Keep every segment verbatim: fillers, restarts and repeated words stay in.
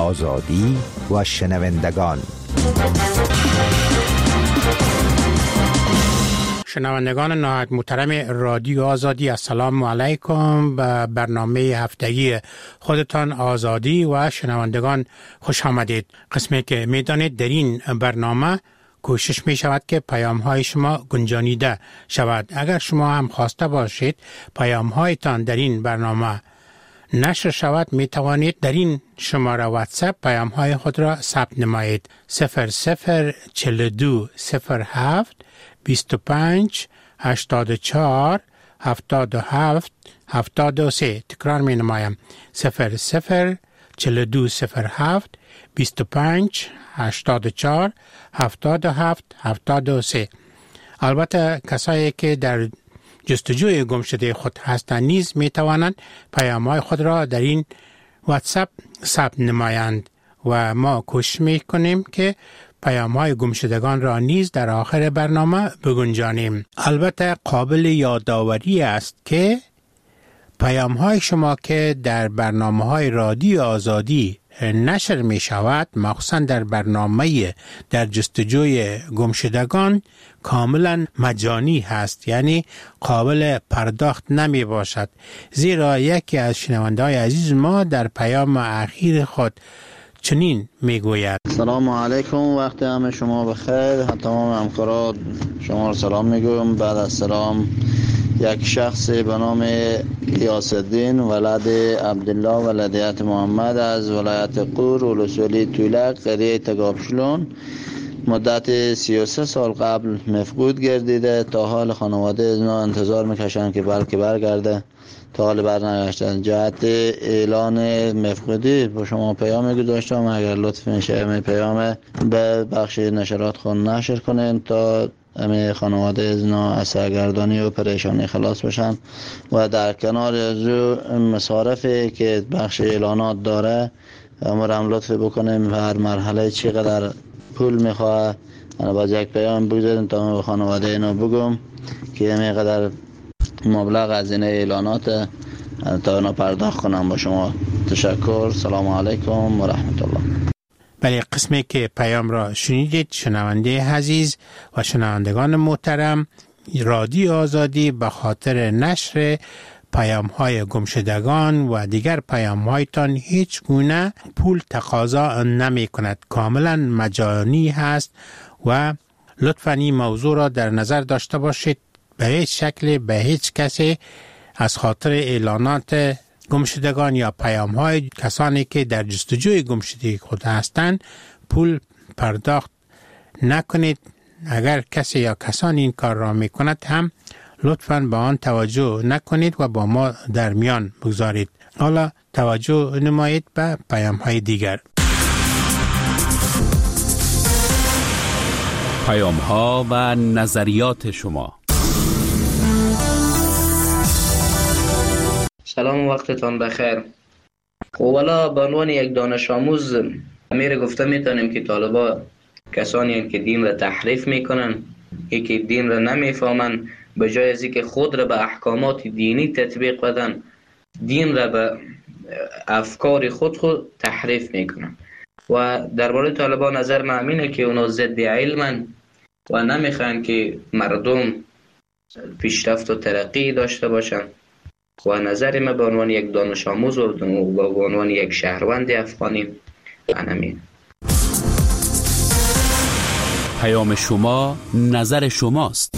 آزادی و شنوندگان. شنوندگان نهایت محترم رادیو آزادی، السلام علیکم. به برنامه هفتگی خودتان آزادی و شنوندگان خوش آمدید. قسمی که میدانید در این برنامه کوشش می شود که پیام های شما گنجانیده شود. اگر شما هم خواسته باشید پیام هایتان در این برنامه نشر شود، می توانید در این شماره واتساپ پیام های خود را ثبت نمایید. صفر صفر چهل و دو صفر هفت بیست و پنج هشتاد و چهار هفتاد و هفت هفتاد و سه. تکرار می نمایم. صفر صفر چهل و دو صفر هفت بیست و پنج هشتاد و چهار هفتاد و هفت هفتاد و سه. البته کسایی که در جستجوی گمشده خود هستند نیز می توانند پیام‌های خود را در این واتساپ ثبت نمایند و ما کوشش می کنیم که پیام‌های گمشدگان را نیز در آخر برنامه بگنجانیم. البته قابل یادآوری است که پیام‌های شما که در برنامه‌های رادیو آزادی نشر می شود، مخصوصا در برنامه در جستجوی گمشدگان، کاملا مجانی هست، یعنی قابل پرداخت نمی باشد. زیرا یکی از شنونده‌های عزیز ما در پیام اخیر خود چنین می گوید: سلام علیکم، وقت همه شما بخیر. تمام همکاران شما را سلام می گویم. بعد از سلام، یک شخص به نام یاس الدین ولد عبدالله ولدیت محمد از ولایت قور ولسوالی طولک قریه تگابشلون مدت سی و سه سال قبل مفقود گردیده. تا حال خانواده از اینا انتظار میکشن که بلکه برگرده، تا حال برنگشتن. جهت اعلان مفقودی با شما پیام گذاشتم، اگر لطف میشه می پیام به بخش نشرات خود نشر کنین تا همه خانواده از اینا از سرگردانی و پریشانی خلاص بشن. و در کنار از مصارفی که بخش اعلانات داره امرم لطف بکنیم هر مرحله چقدر پول میخواه انا باز یک پیام بگذاریم تا به خانواده اینا بگم که همینقدر مبلغ از این اعلانات تا اینا پرداخت کنم. با شما تشکر. سلام علیکم و رحمت الله. بله، قسمی که پیام را شنیدید شنونده عزیز و شنوندگان محترم، رادیو آزادی به خاطر نشر پیام های گمشدگان و دیگر پیام هایتان هیچ گونه پول تقاضا نمی کند، کاملا مجانی هست و لطفاً این موضوع را در نظر داشته باشید. به هیچ شکل به هیچ کسی از خاطر اعلانات گمشدگان یا پیام های کسانی که در جستجوی گمشدگی خود هستند پول پرداخت نکنید. اگر کسی یا کسانی این کار را می کند هم لطفاً به آن توجه نکنید و با ما در میان بگذارید. حالا توجه نمایید به پیام های دیگر. پیام ها و نظریات شما. سلام، وقتتان بخیر. خب والا به عنوان یک دانش آموز امیر گفته میتونیم که طالبا کسانی هستند که دین را تحریف میکنن، یکی دین را نمیفهمن، به جای از اینکه خود را به احکامات دینی تطبیق بدن، دین را به افکار خود خود تحریف میکنن. و درباره طالبان نظر من اینه که اونا ضد علمن و نمیخوان که مردم پیشرفت و ترقی داشته باشن. و نظر من به عنوان یک دانش آموز و به عنوان یک شهروند افغانی همین. پیام شما نظر شماست.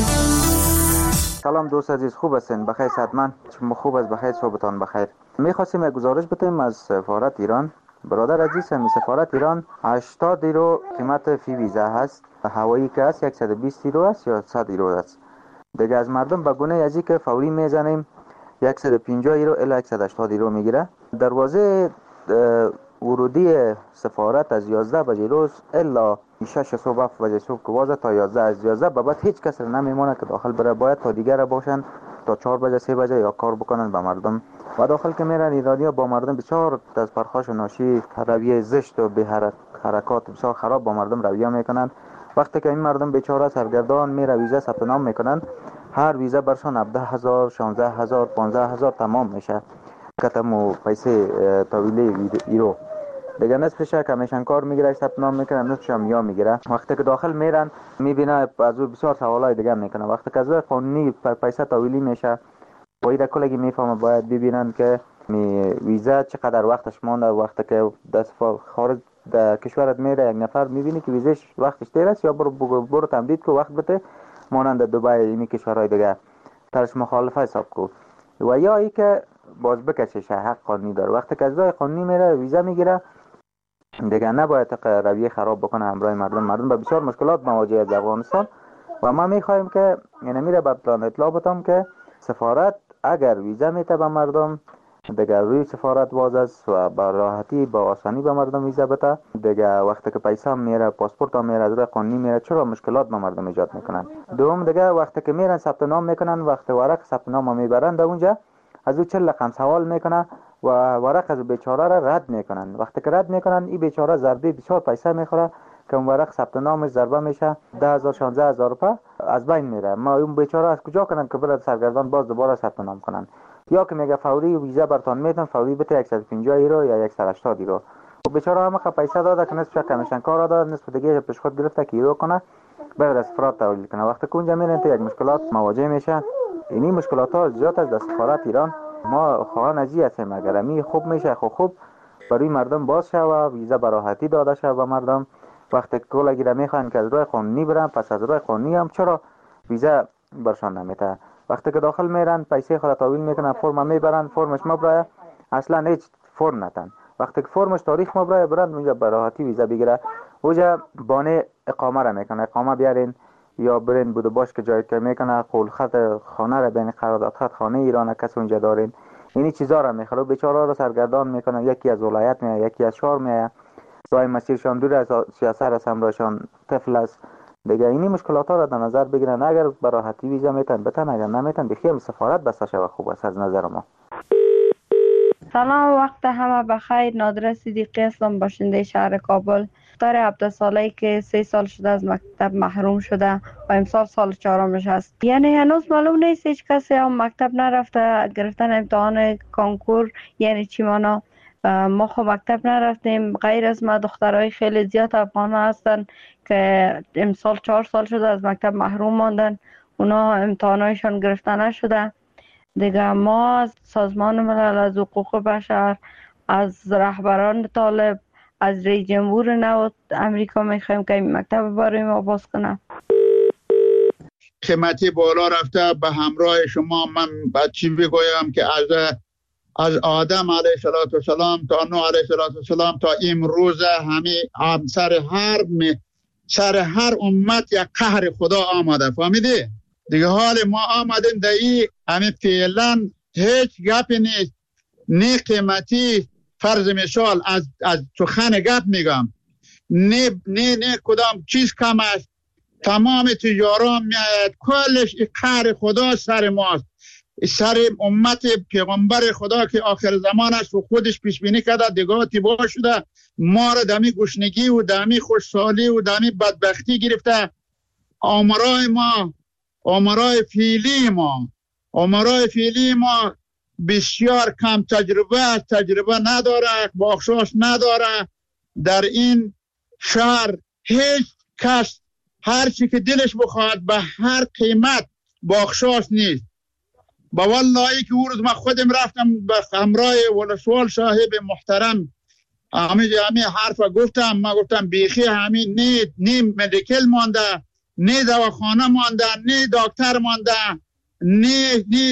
سلام دوست عزیز، خوب هستین؟ بخیر صحتمند؟ شما خوب است؟ بخیر، صحبتان بخیر. می‌خواستیم یک گزارش بدیم از سفارت ایران. برادر عزیز، می سفارت ایران هشتاد یورو قیمت فی ویزا هست. هوایی که هست صد و بیست یورو است یا صد یورو است. دیگه از مردم به گونه ازی که فوری میزنیم صد و پنجاه یورو الی صد و هشتاد یورو میگیره. دروازه ورودی سفارت از یازده بجه روز الا شش صبح هفت بجه صبح که وازه تا یازده، از یازده به بعد هیچ کس نمیمونه که داخل بره. باید تا دیگر باشن تا چهار بجه سه بجه یا کار بکنن به مردم. و داخل که میرن ایرانی‌ها با مردم بسیار از پرخاش و ناشی، رویه زشت و به حرکات بسیار خراب با مردم رویه میکنن. وقتی که این مردم بیچاره سرگردان میره ویزا ثبت نام میکنن، هر ویزا برشان هفده هزار، شانزده هزار، پانزده هزار تمام میشه. کتم و پیسه طویله ایرو دیگه نصفش کمیشن کار میگیره، ثبت نام میکنه، نصفش هم یا میگیره. وقتی که داخل میرن میبینه از او بسیار سوالای دیگه میکنه. وقتی که از روی قانونی پیسه تحویلی میشه باید کلگی میفهمه باید ببینن که می ویزا چقدر وقتش مونده. وقتی که دست خارج در کشورت میره یک نفر میبینی که ویزاش وقتش دیر است یا برو برو تمدید که وقت بده مانند دبی این کشورهای دیگه ترش مخالفه حساب کو. و یا ای که باز بکشش حق قانونی داره. وقتی که از راه قانونی میره ویزا میگیره دیگه نباید رویه خراب بکنه همراه مردم. مردم به بسیار مشکلات مواجه در افغانستان و ما میخوایم که یعنی میره به پلان اطلاع بدم که سفارت اگر ویزا میته به مردم دیگه روی سفارت باز است و با راحتی با آسانی به مردم ویزا بده. دیگه وقتی که پیسه میره پاسپورت هم میره از راه قانونی میره چرا مشکلات به مردم ایجاد میکنن. دوم دیگه وقتی که میرن ثبت نام میکنن وقتی ورق ثبت نام میبرن در اونجا از او چهل رقم سوال میکنه و ورق از بیچاره را رد میکنن. وقتی که رد میکنن این بیچاره ضربه بسیار پیسه میخوره که اون ورق ثبت نامش ضربه میشه ده هزار شانزده هزار روپیه از بین میره. ما اون بیچاره از کجا کنن که برای سرگردان باز دوباره ثبت نام کنن. یا که میگه فوری ویزا برتان میدن فوری بده صد و پنجاه یورو یا صد و هشتاد یورو. و بیچاره هم که پیسه داده که نصفش کمیشن کار داده نصف دیگه پیش خود گرفته که یورو کنه بعد از فرات تحویل کنه. وقتی که اونجا میرن تو یک مشکلات مواجه میشه. این مشکلات ها زیاد از سفارت ایران ما خواهان ازی هستیم اگر می خوب میشه خو خوب برای مردم باز شه و ویزا براحتی داده شه و مردم وقتی کلا گیره میخوان که از راه قانونی برن پس از راه قانونی هم چرا ویزا برشان نمیته. وقتی که داخل میرن پیسه خود تحویل میکنن فرم میبرن فرمش مبرای اصلا هیچ فرم نتن. وقتی که فرمش تاریخ مبرای برند اونجا براحتی ویزا بگیره. اونجا بانه اقامه را میکنه اقامه بیارین یا برین بوده باش که جای که میکنه قول خط خانه را بین قرارداد خط خانه ایران کس اونجا دارین اینی چیزا را میخره. بیچاره را سرگردان میکنه یکی از ولایت میاد یکی از شهر میاد راه مسیرشان دور از سیاست است همراهشان طفل است. دیگه اینی مشکلات ها را در نظر بگیرن. اگر براحتی ویزا میتن بتن اگر نمیتن بخیر سفارت بسته شود خوب است از نظر ما. سلام وقت همه بخیر. نادره صدیقی هستم باشنده شهر کابل. دختر هفده ساله‌ای که سه سال شده از مکتب محروم شده و امسال سال چهارمش است. یعنی هنوز معلوم نیست هیچ کسی هم مکتب نرفته گرفتن امتحان کنکور یعنی چی مانا. ما خب مکتب نرفتیم. غیر از ما دخترای خیلی زیاد افغان هستن که امسال چهار سال شده از مکتب محروم ماندن. اونا امتحانایشان گرفته نشده. دیگه ما از سازمان ملل از حقوق بشر از رهبران طالب از رئیس جمهور نو امریکا میخوایم که این مکتب برای ما باز کنه. قیمتی بالا رفته به همراه شما. من بعد چی بگویم که از از آدم علیه السلام تا نوح علیه السلام تا امروز همه سر هر سر هر امت یک قهر خدا آمده. فهمیدی؟ دیگه حال ما آمدیم در این همه فعلا هیچ گپی نیست. نه قیمتی فرض مثال از از سخن گپ میگم نه نه نه کدام چیز کم است. تمام تجاران میاید کلش قهر خدا سر ماست سر امت پیغمبر خدا که آخر زمان است و خودش پیش بینی کرده دیگه تیبا شده ما را دمی گشنگی و دمی خوشحالی و دمی بدبختی گرفته. آمرای ما آمرای فیلی ما آمرای فیلی ما بسیار کم تجربه تجربه نداره بخشش نداره. در این شهر هیچ کس هر چی که دلش بخواد به هر قیمت بخشش نیست. با والله که اون روز من خودم رفتم به همراه ولسوال صاحب محترم همین همین حرف گفتم. ما گفتم بیخی همین نه نه مدیکل مانده نه دواخانه مانده نه دکتر مانده نه نه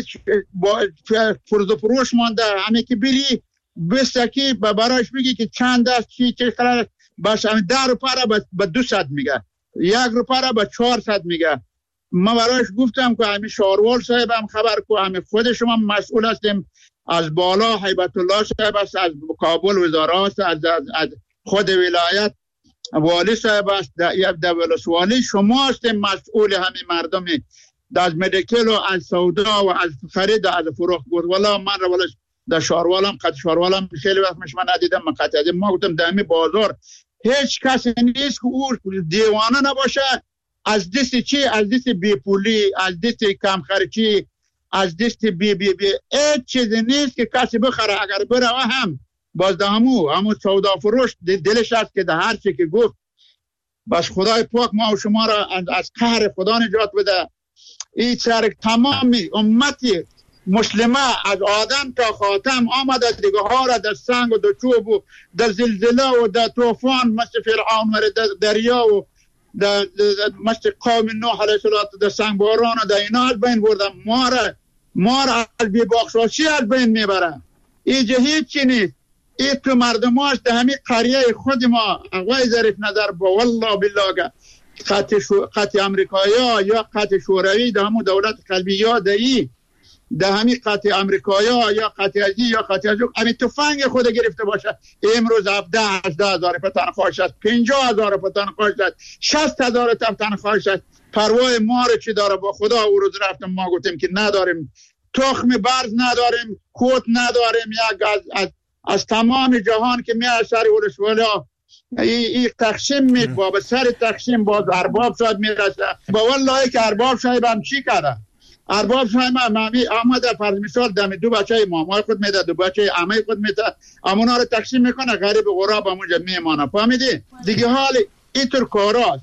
فرض و فروش مانده. همین که بری بستکی براش بگی که چند است چی چه قرار باشه همین ده روپیه را به دو صد میگه یک روپیه را به چهار صد میگه. ما براش گفتم که همین شاروال صاحب هم خبر کو همین خود شما مسئول هستیم از بالا هیبت الله صاحب است از کابل وزارت است از, از, از خود ولایت والی صاحب است در ولسوالی شما هستیم مسئول همین مردمی از مدیکل و از سودا و از خرید و از فروخت بود. والا من رو والا در شاروالم قد شاروالم خیلی وقت مش من ندیدم من قطعا ما گفتم در همین بازار هیچ کسی نیست که او دیوانه نباشه از دست چی از دست بی پولی از دست کم خرچی از دست بی بی بی هیچ چیز نیست که کسی بخره. اگر بره هم باز ده همو همو سودا فروش دلش است که ده هر چی که گفت بس خدای پاک ما و شما را از قهر خدا نجات بده. این سر تمامی امتی مسلمه از آدم تا خاتم آمده دیگه ها را در سنگ و در چوب و در زلزله و در طوفان مثل فرعون و در دریا و در مثل قوم نوح علیه السلام در سنگ باران و در اینا از بین بردن. ما را ما را از بی بخشاشی از بین میبره. اینجا هیچ چی نیست. این تو مردم هاست در همین قریه خود ما آقای ظریف نظر با والله بالله خط شو... خط امریکایی ها یا خط شوروی در همون دولت قلبی یا دایی در همین خط امریکایی ها یا خط ازی یا خط ازی همین تفنگ خود گرفته باشه امروز هفده هشده هزار پا تنخواه شد، پنجاه هزار پا تنخواه شد، شست هزار تنخواه شد. پروای ما رو چی داره؟ با خدا او روز رفتم ما گفتیم که نداریم تخم برز نداریم، کوت نداریم. یک از, از, از تمام جهان که می از سر ولسوالا این تقسیم میت با سر تقسیم باز ارباب شاید میرسه. با والله که ارباب شاید هم چی کرده؟ ارباب شاید هم آمده فرض مثال دم دو بچه مامای خود میده، دو بچه عمه خود میده، امونا رو تقسیم میکنه، غریب غراب همونجا میمانه. فهمیدی؟ دیگه حال اینطور کاراست.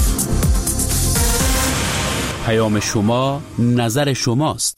پیام شما نظر شماست.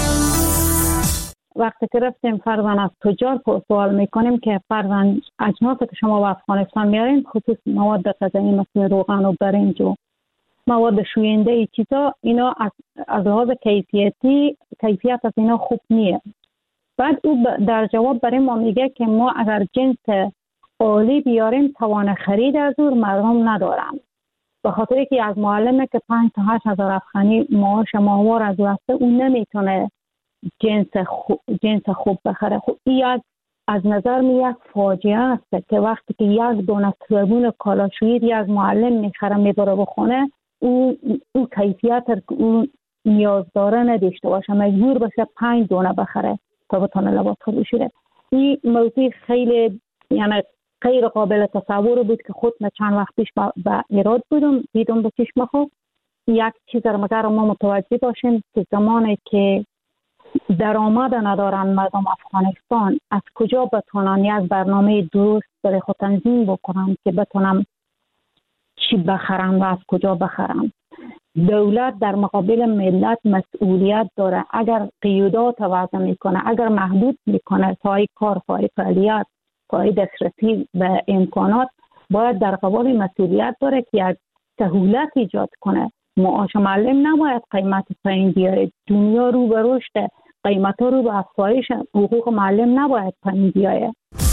وقتی که رفتیم فرزن از تجار سوال میکنیم که فرزن اجناس که شما به افغانستان میارین خصوص مواد غذایی مثل روغن و برنج و مواد شوینده ای چیزا، اینا از از لحاظ کیفیتی کیفیت از اینا خوب نیه. بعد او در جواب برای ما میگه که ما اگر جنس عالی بیاریم توان خرید از اون مردم ندارم، به خاطر که از معلمه که پنج تا هشت هزار افغانی معاش ماهوار از واسطه اون نمیتونه جنس خوب جنس خوب بخره. خب این یک از نظر می یک فاجعه است که وقتی که یک دونه صابون کالاشویی از معلم میخره میبره بخونه، او او کیفیت اون نیاز داره نداشته باشه، مجبور باشه پنج دونه بخره تا بتونه لباس خود بشوره. این موضوع خیلی یعنی غیر قابل تصور بود که خود من چند وقت پیش به ایراد بودم دیدم به چشم خود. یک چیز رو مگر ما متوجه باشیم که زمانی که درآمد ندارن مردم افغانستان از کجا بتونن یک برنامه درست برای خود تنظیم بکنن که بتونن چی بخرن و از کجا بخرن. دولت در مقابل ملت مسئولیت داره. اگر قیودات وضع میکنه، اگر محدود میکنه پای کار، پای فعالیت، پای دسترسی به امکانات، باید در قبال مسئولیت داره که یک سهولت ایجاد کنه. معاش معلم نباید قیمت پایین بیاره. دنیا رو به رشد، قیمت ها رو به افزایش، حقوق معلم نباید پایین بیاره.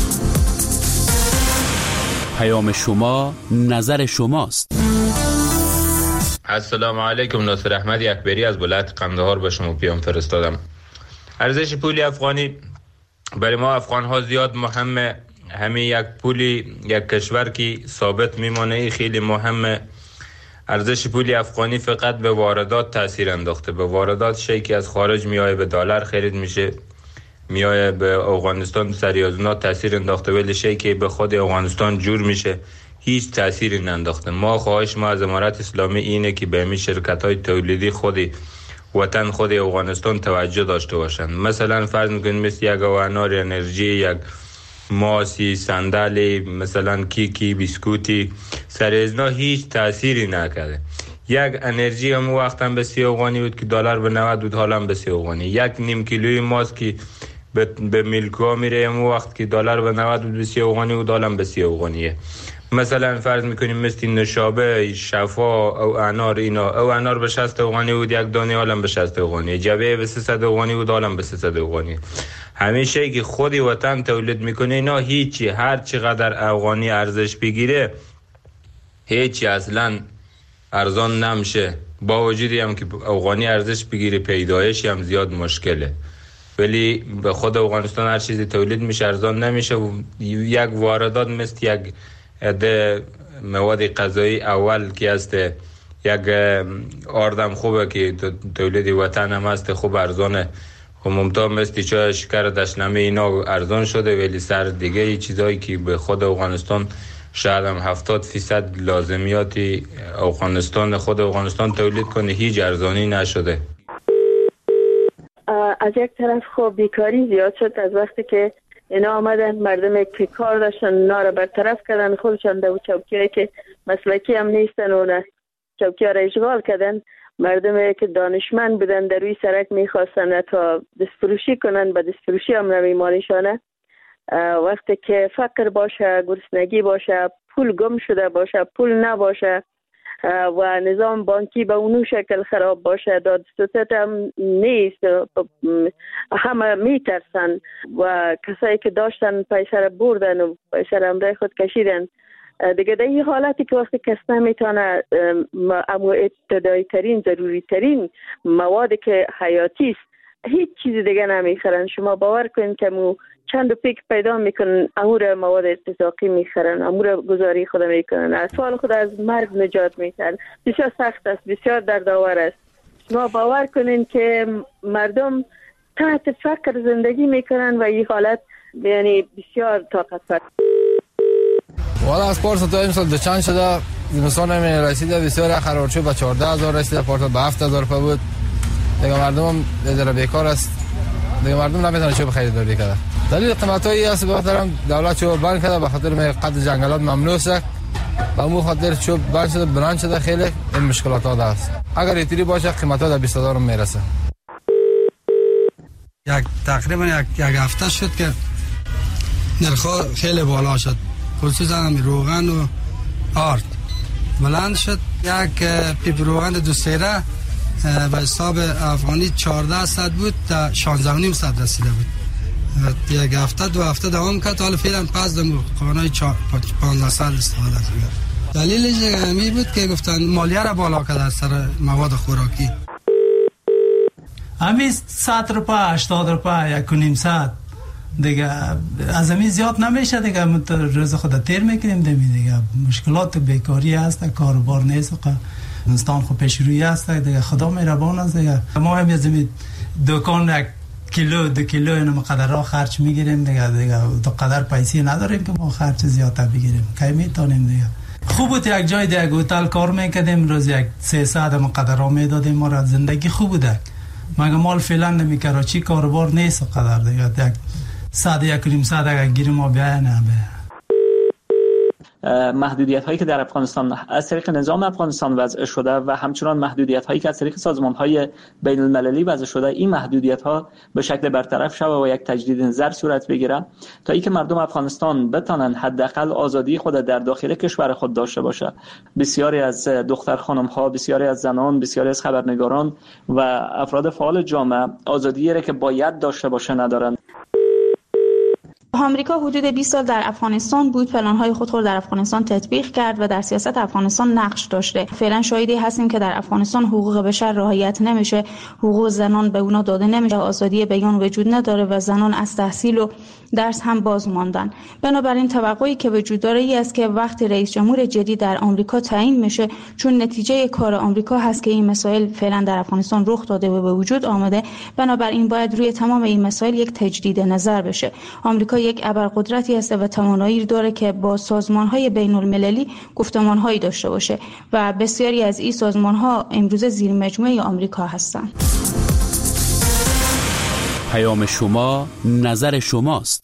پیام شما نظر شماست. السلام علیکم. ناصر احمد اکبری از ولایت قندهار به شما پیام فرستادم. ارزش پول افغانی برای ما افغان ها زیاد مهمه. همه یک پولی یک کشور که ثابت میمانه خیلی مهمه. ارزش پول افغانی فقط به واردات تاثیر انداخته. به واردات شی که از خارج میایه به دلار خرید میشه، میایه به افغانستان سریازونات تاثیر انداخته، ولی شی که به خود افغانستان جور میشه هیچ تأثیری ننداخته. ما خواهش ما از امارت اسلامی اینه که به همین شرکت های تولیدی خودی وطن خود افغانستان توجه داشته باشند. مثلا فرض میکنیم مثل یک انار انرژی، یک ماسی، صندلی، مثلا کیکی، بیسکوتی، سر ازنا هیچ تأثیری نکرده. یک انرژی هم وقت هم به سی افغانی بود که دلار به نود بود، حالا هم به سی افغانی. یک نیم کیلوی ماست که به, به میلکا میره هم وقت که دلار به نود بود به سی افغانی بود، حالا هم به سی افغانیه. مثلا فرض میکنیم مثل نشابه، شفا او انار، اینا او انار به شصت افغانی بود یک دانه، حالا به شصت افغانی. جبه به سیصد افغانی بود، حالا به سیصد افغانی. همیشه که خودی وطن تولید میکنه اینا هیچی، هر چقدر افغانی ارزش بگیره هیچی اصلا ارزان نمیشه. با وجودی هم که افغانی ارزش بگیره پیدایش هم زیاد مشکله، ولی به خود افغانستان هر چیزی تولید میشه ارزان نمیشه. و یک واردات مثل یک عده مواد غذایی اول که هست، یک آردم خوبه که تولید وطن هم هست، خوب ارزانه. و ممتاز مثل چای شکر دشنامه اینا ارزان شده، ولی سر دیگه ای چیزایی که به خود افغانستان شاید هم هفتاد فیصد لازمیاتی افغانستان خود افغانستان تولید کنه هیچ ارزانی نشده. از یک طرف خب بیکاری زیاد شد از وقتی که اینا آمدن مردم که کار داشتن اونا رو برطرف کردن، خودشان در چوکیایی که مسلکی هم نیستن و چوکی ها را اشغال کردن. مردم که دانشمند بودن در روی سرک میخواستن تا دستفروشی کنن، به دستفروشی هم نمیمانشانه. وقتی که فقر باشه، گرسنگی باشه، پول گم شده باشه، پول نباشه و نظام بانکی به اونو شکل خراب باشه، دادستان هم نیست، همه میترسن و کسایی که داشتن پیسر بردن و پیسر امرای خود کشیدن دیگه. در این حالتی که وقتی کس نمیتونه امو ابتدایی ترین ضروری ترین موادی که حیاتی است هیچ چیزی دیگه نمیخرن. شما باور کنید که مو چند و پیک پیدا میکنن امور مواد ارتزاقی میخرن، امور گذاری خود میکنن، اطفال خود از مرگ نجات میتن. بسیار سخت است، بسیار دردآور است. شما باور کنین که مردم تحت فقر زندگی میکنن و این حالت یعنی بسیار طاقت فرسا. والا از پارسا تا امسال دو چند شده زمستان همین رسیده بسیار خرارچو به چهارده هزار رسیده، پارسا به هفت هزار روپیه بود. دیگه مردم هم ذره بیکار است، دیگه مردم نمیتونه چوب خریداری کنه. دلیل قیمتایی است به خاطر دولت چوب بند کرده، به خاطر قطع جنگلات ممنوع است، به اون خاطر چوب بند شده، بلند شده، خیلی این مشکلات ها است. اگر اینطوری باشه قیمتا در بیست هزار میرسه. یک تقریبا یک یک هفته شد که نرخ خیلی بالا شد، خصوصا روغن و آرد بلند شد. یک پیپ روغن دو سیره به حساب افغانی چهارده صد بود تا شانزده و نیم صد رسیده بود. یک هفته دو هفته دوام کرد، حالا فعلا پس دم قانونی پانزده صد استفاده کرد. دلیلش همی بود که گفتن مالیه را بالا کرد سر مواد خوراکی. همین صد روپیه هشتاد روپیه یک و نیم صد دیگه از همین زیاد نمیشه دیگه. روز خود تیر میکنیم دیگه. مشکلات بیکاری هست، کاروبار نیست، انسان خود پیش روی هست دیگه. خدا مهربان است دیگه. ما هم از این دکان یک کیلو دو کیلو اینو مقدر را خرج میگیریم دیگه. دیگه دو قدر پیسه نداریم که ما خرج زیادتر بگیریم، کی میتونیم دیگه. خوب بود یک جای دیگه هتل کار میکردیم، روز یک سیصد مقدر را میدادیم، ما را زندگی خوب بوده. مگه مال فعلا نمیکرد چی کاروبار نیست قدر دیگه. یک صد یک و نیم صد اگر گیریم ما بیای نه محدودیت هایی که در افغانستان از طریق نظام افغانستان وضع شده و همچنان محدودیت هایی که از طریق سازمان های بین المللی وضع شده، این محدودیت ها به شکل برطرف شود و یک تجدید نظر صورت بگیره تا اینکه مردم افغانستان بتونن حداقل آزادی خود در داخل کشور خود داشته باشه. بسیاری از دختر خانم ها، بسیاری از زنان، بسیاری از خبرنگاران و افراد فعال جامعه آزادی را که باید داشته باشه ندارند. آمریکا حدود بیست سال در افغانستان بود، پلن‌های خود را در افغانستان تطبیق کرد و در سیاست افغانستان نقش داشته. فعلا شاهدی هستیم که در افغانستان حقوق بشر رعایت نمیشه، حقوق زنان به اونا داده نمیشه، آزادی بیان وجود نداره و زنان از تحصیل و درس هم باز ماندن. بنابراین توقعی که وجود داره ای است که وقتی رئیس جمهور جدید در آمریکا تعیین میشه، چون نتیجه کار آمریکا هست که این مسائل فعلا در افغانستان رخ داده و به وجود آمده، بنابراین باید روی تمام این مسائل یک تجدید نظر بشه. آمریکا یک ابرقدرتی است و توانایی داره که با سازمان‌های بین‌المللی گفتمان‌هایی داشته باشه و بسیاری از این سازمان‌ها امروز زیر مجموعه آمریکا هستند. پیام شما نظر شماست.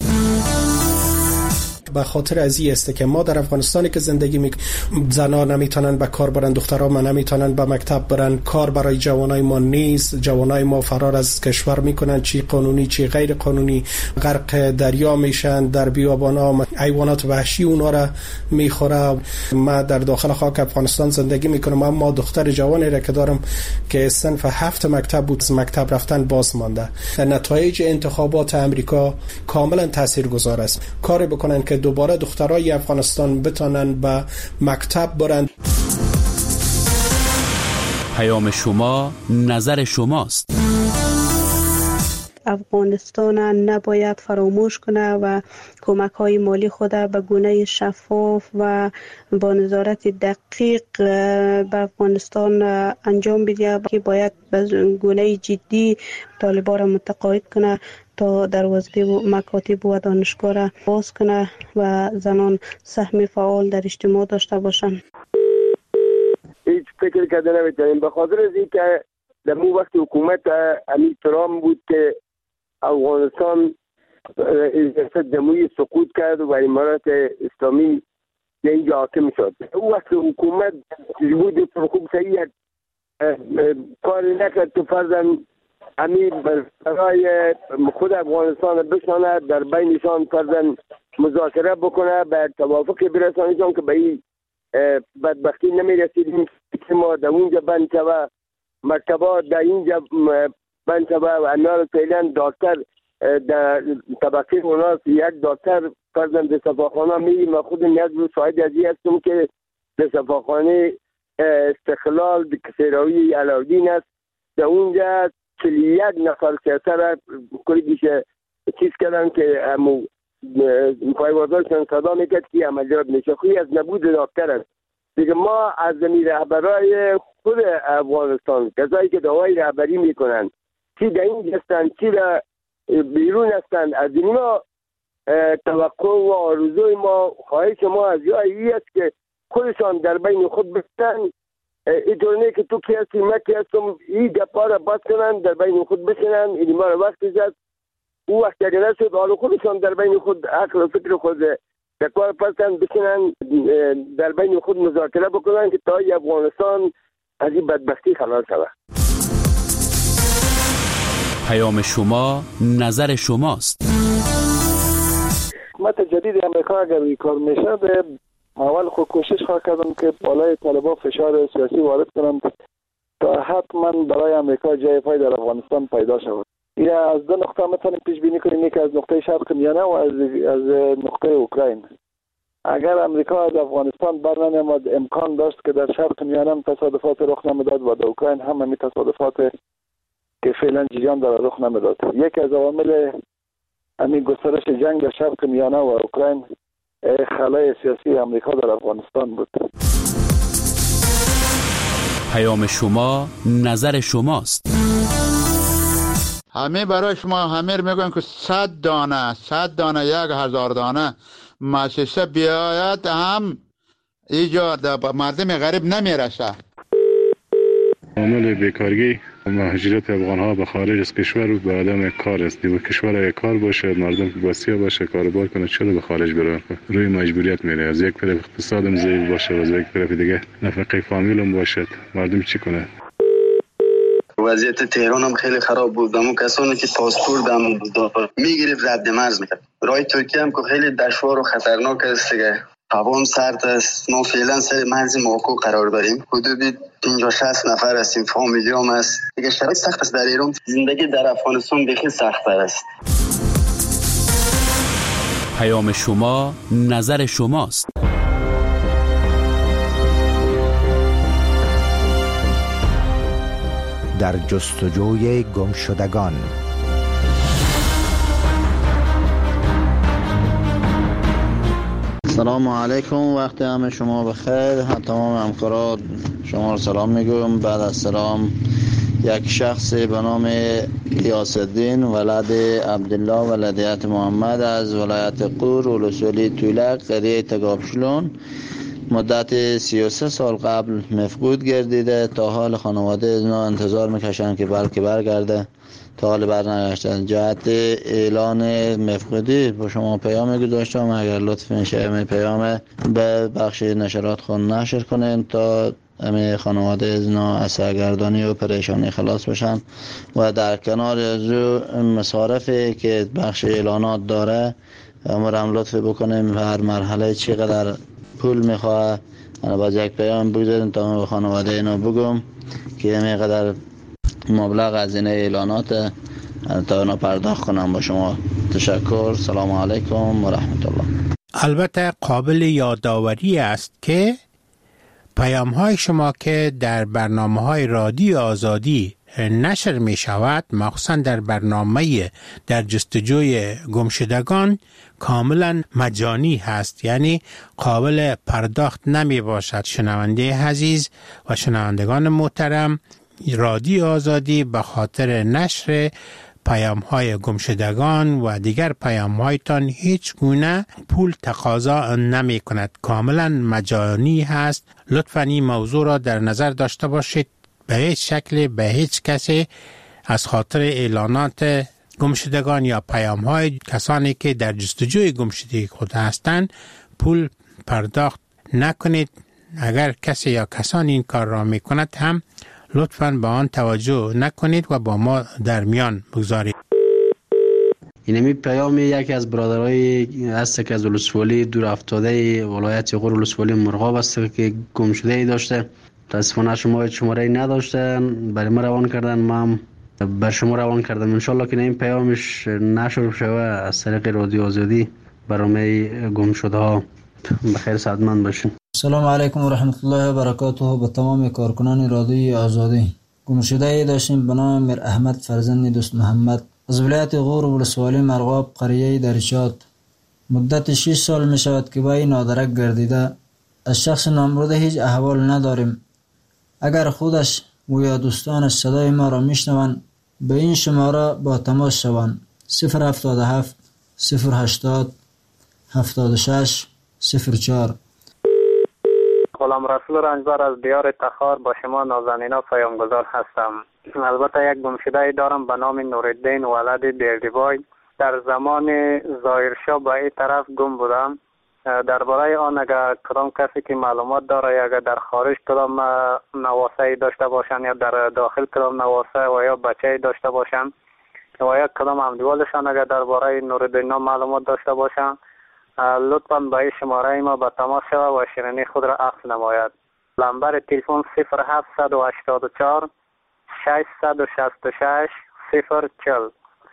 به خاطر از این است که ما در افغانستانی که زندگی میکنیم زنها نمیتونن به کار برن، دخترها ما نمیتونن به مکتب برن، کار برای جوانای ما نیست، جوانای ما فرار از کشور میکنن، چی قانونی چی غیر قانونی، غرق دریا میشن، در بیابانا حیوانات وحشی اونا را میخوره. ما در داخل خاک افغانستان زندگی میکنم، اما دختر جوانی را که دارم که صنف هفت مکتب بود، مکتب رفتن باز مانده. نتایج انتخابات امریکا کاملا تاثیرگذار است. کاری بکنن که دوباره دخترای افغانستان بتونن به مکتب برن. پیام شما نظر شماست. افغانستان نباید فراموش کنه و کمک های مالی خود به گونه شفاف و با نظارت دقیق به افغانستان انجام بده، که باید به گونه جدی طالبان را متقاعد کنه تا دروازه و مکاتب و دانشگاه را باز کنه و زنان سهم فعال در اجتماع داشته باشند. هیچ فکر کرده نمیتونیم، به خاطر از اینکه در اون وقت حکومت امی ترام بود که افغانستان ریاست جمهوری سقوط کرد و امارات اسلامی در اینجا حاکم شد. او وقت حکومت بود خوب صحیح کاری نکرد که فرضاً امیر برای خود افغانستان بشاند، در بینشان فرضاً مذاکره بکنه، به توافق برسانیشان که به این بدبختی نمی رسیدیم که ما در اونجا بند شوه، مکتبا در اینجا بند شوه و امیال فعلا دکتر در طبقه اوناس یک دکتر فرضاً در صفاخانه میریم و خود نیاز رو شاهد ازی هستم که در صفاخانه استقلال کسیراوی علاودین است، در اونجا چلی یک نفر سر کلی بیشه چیز کردن که امو پایوازاشون صدا میکرد که عملیات میشه. خوی از نبود دکتر است دیگه. ما از زمین رهبرای خود افغانستان کسایی که دوای رهبری میکنن چی در این هستن چی در بیرون هستن، از اینا توقع و آرزوی ما خواهش ما از جایی است که خودشان در بین خود بستن، اینطور نه که تو کی هستی من کی هستم، این گپا را باز کنن در بین خود بشنن. این ما را وقتی زد او وقت اگر نشد حالا خودشان در بین خود عقل و فکر خود در کار پستن بشنن، در بین خود مذاکره بکنن که تا افغانستان از این بدبختی خلاص شود. پیام شما نظر شماست. حکومت جدید امریکا اگر این کار میشه، به اول خود کوشش خواهد کردم که بالای طالبان فشار سیاسی وارد کنم تا حتما برای امریکا جای پای در افغانستان پیدا شود. یا از دو نقطه میتونیم پیش بینی کنیم، یکی از نقطه شرق میانه و از از نقطه اوکراین. اگر امریکا از افغانستان برنمیامد امکان داشت که در شرق میانه تصادفات رخ نمیداد و در اوکراین هم همین تصادفات که فعلا جریان داره رخ نمیداد. یکی از عوامل همین گسترش جنگ در شرق میانه و اوکراین خلای سیاسی امریکا در افغانستان بود. پیام شما نظر شماست. همه برای شما همه میگن که صد دانه صد دانه یک هزار دانه مؤسسه بیاید هم اینجا مردم غریب نمیرسه. عامل بیکارگی و مهاجرت افغان‌ها به خارج از کشور و به عدم کار است. و کشور اگه کار باشه، مردم که بسیار باشه، کاروبار کنه، چرا به خارج بره؟ روی مجبوریت میره. از یک طرف اقتصادم ضعیف باشه و از یک طرف دیگه نفقه فامیلم باشد، مردم چی کنه؟ وضعیت تهران هم خیلی خراب بود. اون کسانی که پاسپورت هم میگرفت رد مرز میکرد. راه ترکیه هم که خیلی دشوار و خطرناک است دیگه. هوا هم سرد است. ما فعلا سر مرز ماکو قرار داریم. حدود پنجاه شصت نفر هستیم، فامیلی هم است دیگه. شرایط سخت است در ایران. زندگی در افغانستان بخی سخت‌تر است. پیام شما نظر شماست. در جستجوی گمشدگان. سلام علیکم، وقت همه شما بخیر. تمام همکاران شما رو سلام میگم. بعد از سلام یک شخص به نام غیاث الدین ولد عبدالله ولدیت محمد از ولایت قور ولسوالی تولک قریه تگابشلون مدت سی و سه سال قبل مفقود گردیده. تا حال خانواده از اینا انتظار میکشن که بلکه برگرده، تا حال برنگشتن. جهت اعلان مفقودی با شما پیام گذاشتم، اگر لطف میشه همه پیام به بخش نشرات خون نشر کنین تا همه خانواده از اینا از سرگردانی و پریشانی خلاص بشن. و در کنار از مصارفی که بخش اعلانات داره امرم لطف بکنیم هر مرحله چقدر پول میخواه. انا باز یک پیام بگذاریم تا من به خانواده اینا بگم که همینقدر مبلغ از این اعلانات تا اینا پرداخت کنم. با شما تشکر. سلام علیکم و رحمت الله. البته قابل یادآوری است که پیام های شما که در برنامه های رادیو آزادی نشر می شود، مخصوصا در برنامه در جستجوی گمشدگان، کاملا مجانی هست، یعنی قابل پرداخت نمی باشد. شنونده عزیز و شنوندگان محترم، رادیو آزادی به خاطر نشر پیام های گمشدگان و دیگر پیام هایتان هیچ گونه پول تقاضا نمی کند، کاملا مجانی هست. لطفاً این موضوع را در نظر داشته باشید. به هیچ شکل به هیچ کسی از خاطر اعلانات گمشدگان یا پیام های کسانی که در جستجوی گمشدگی خود هستند پول پرداخت نکنید. اگر کسی یا کسانی این کار را می کند هم لطفاً به آن توجه نکنید و با ما در میان بگذارید. اینمی پیام یکی از برادرای است که از ولسوالی دور افتاده ولایت غور ولسوالی مرغاب است که گم شده ای داشته. متاسفانه شما شماره نداشتن، برای ما روان کردن، ما هم بر شما روان کردم. ان شاءالله که این پیامش نشر شود از طریق رادیو آزادی برنامه گم شده ها. بخیر سعادتمند باشین. سلام علیکم و رحمت الله و برکاته. به تمام کارکنان رادیوی آزادی. گم شده ای داشتیم به نام میر احمد فرزند دوست محمد از ولایت غور ولسوالی مرغاب قریه درشات. مدت شش سال می شود که با این نادرک گردیده. از شخص نامبرده هیچ احوال نداریم. اگر خودش و یا دوستانش صدای ما را میشنوند به این شماره با تماس شوند: صفر هفتاد و هفت صفر هشتاد هفتاد و شش صفر چهار. غلام رسول رنجبر از دیار تخار با شما نازنینا پیامگذار هستم. البته یک گمشده دارم به نام نورالدین ولد بیردیبای. در زمان ظاهرشاه به این طرف گم بودم. درباره آن اگر کدام کسی که معلومات داره یا اگر در خارج کدام نواسه داشته باشن یا در داخل کدام نواسه و یا بچه داشته باشن و یا کدام همدیوالشان اگر درباره نورالدین معلومات داشته باشن لطفاً به این شماره ما به تماس شود و شیرینی خود را عکس نماید. نمبر تلفن صفر هفت هشت چهار شش شش شش صفر چهل.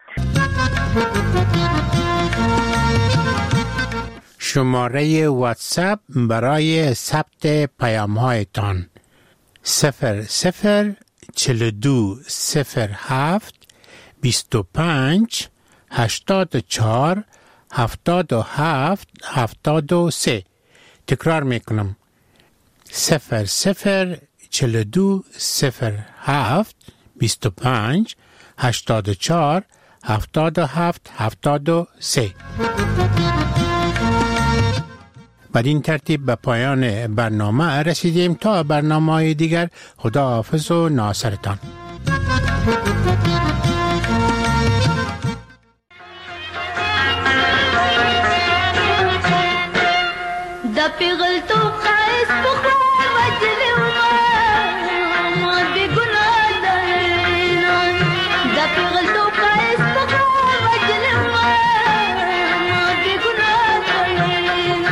شماره واتساپ برای ثبت پیام هایتان صفر صفر چهل و دو صفر هفت بیست و پنج هشتاد و چهار هفتاد و هفت هفتاد و سه. تکرار میکنم: صفر صفر چهل و دو صفر هفت بیست و پنج هشتاد و چهار هفتاد و هفت هفتاد و سه. بدین ترتیب به پایان برنامه رسیدیم. تا برنامه دیگر خدا حافظ و ناصرتان. دا پیغل تو خایست بخواه و جلی ما ما بی گناه دارینان. دا پیغل تو خایست بخواه و جلی ما ما بی گناه دارینان.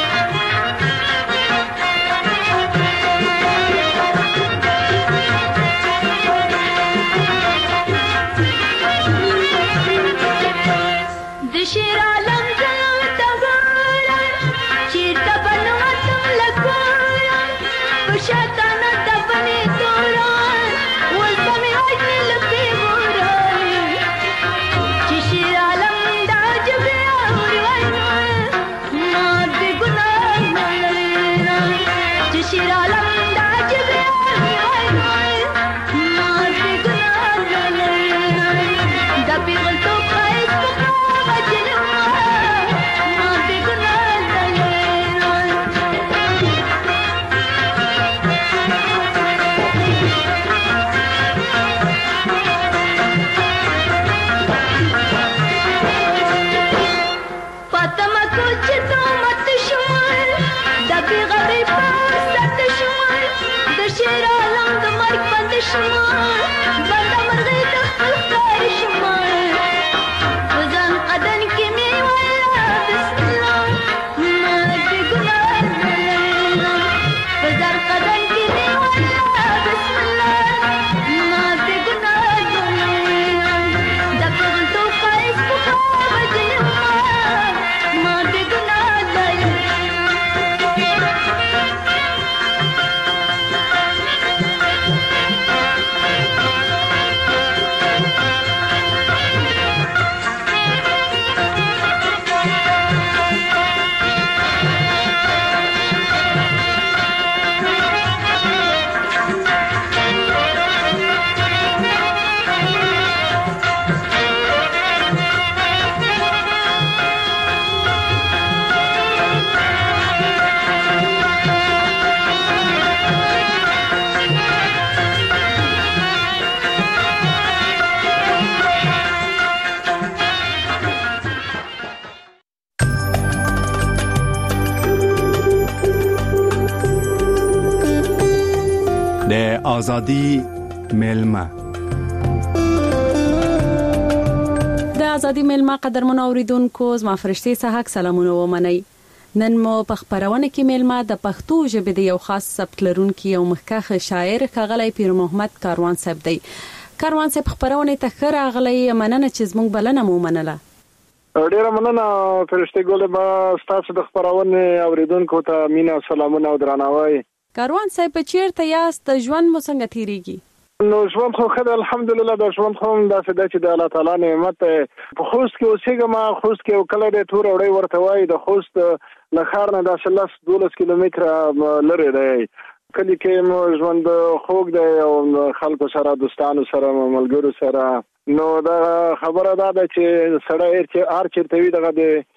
دشیر عالم جلو تغارم چیر تبنواتم لکورم بشاتانا تبنی دوران والسمی عجنی لکی بوران. چشیر عالم دا عجبی آوری وینوان ما بی گناه نلینان. چشیر عالم دا عجبی آوری وینوان ما بی گناه نلینان. دا پیغل تو خواهیست بخواه و جلی ما ما بی گناه نلینان. فاطمه کچ تو مت شمار دا بی غریب ست شمار دا شیر عالم دا مرگ بند شمار بند مرغی دا خپل خدای شمار. بزن قدن کی می والا بسم الله ما بی گناه نلینان. بزن قدن کی می والا بسم الله ما بی گناه نلینان. دا پیغل تو خواهیست بخواه و جلی ما ما بی گناه آزادی میلمه د آزادی میلمه قدرمن اوریدونکو زما فرشتي صحاک سلامونه ومنئ. نن مو په خبرونه کې میلمه د پښتو ژبې د یو خاص سبک لرونکي او مخکښ شاعر ښاغلی پیر محمد کاروان صاحب دی. کاروان صاحب خبرونه ته ښه راغلی، مننه چې زموږ بلنه مو منله. ډیره مننه فرشتي ګل، ما ستاسو د خبرونه اوریدونکو ته مینا سلامونه او درناوی. کاروان صاحب چیرته یاست؟ ژوند مو څنګه تیریږي؟ نو ژوند خو خدای الحمدلله د ژوند خو داسې ده چې د الله تعالی نعمت په خوست کې اوسېږم. خوست کې یو کلی دی تور وړی ورته وایي، د خوست له ښار نه داسې لس دولس کیلومتره لرې دی. کلي کې مو ژوند خوږ دی او خلکو سره دوستانو سره ملګرو سره. نو دا خبره دا ده چې سړی هر چېرته وي دغه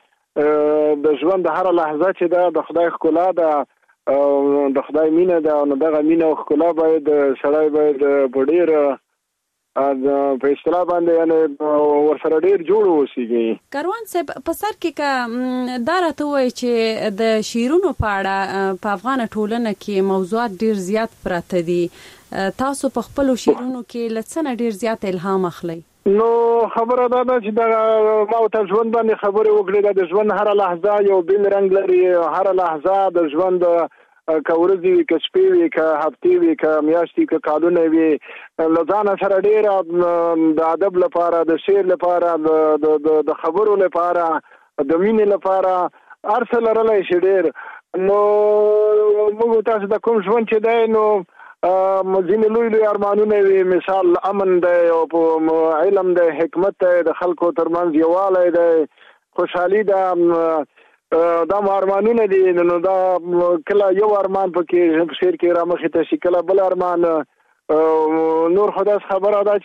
د ژوند هره لحظه چې ده د خدای ښکلا ده او د خدای مینه ده. نو دغه مینه او ښکلا باید سړی باید په ډېر په اصطلاح باندې یعنې ورسره ډېر جوړ اوسېږي. کاروان صاحب په سر کې که دا راته ووایي چې د شعرونو په اړه په افغانه ټولنه کې موضوعات ډېر زیات پراته دي، تاسو په خپلو شعرونو کې له څه نه ډېر زیات الهام اخلئ؟ نو خبره دا ده چې دغه ما ورته ژوند باندې خبرې وکړې. د ژوند هره لحظه یو بېل رنګ لري. هره لحظه د ژوند که ورځې وي، که شپې وي، که هفتې وي، که میاشتې، که کالونه وي، له ځانه سره ډېره د ادب لپاره، د شعر لپاره، د خبرو لپاره، د مینې لپاره هر څه لرلی شي ډېر. نو موږ تاسو د کوم ژوند چې دی نو ځینې لوی لوی ارمانونه وي، مثال امن دی او په علم دی، حکمت دی، د خلکو ترمنځ یووالی دی، خوشحالي ده، دا مو ارمانونه دي. نو دا کله یو ارمان پکې په شعر کې رامخې ته شي، کله بل ارمان. نور خو داسې خبره ده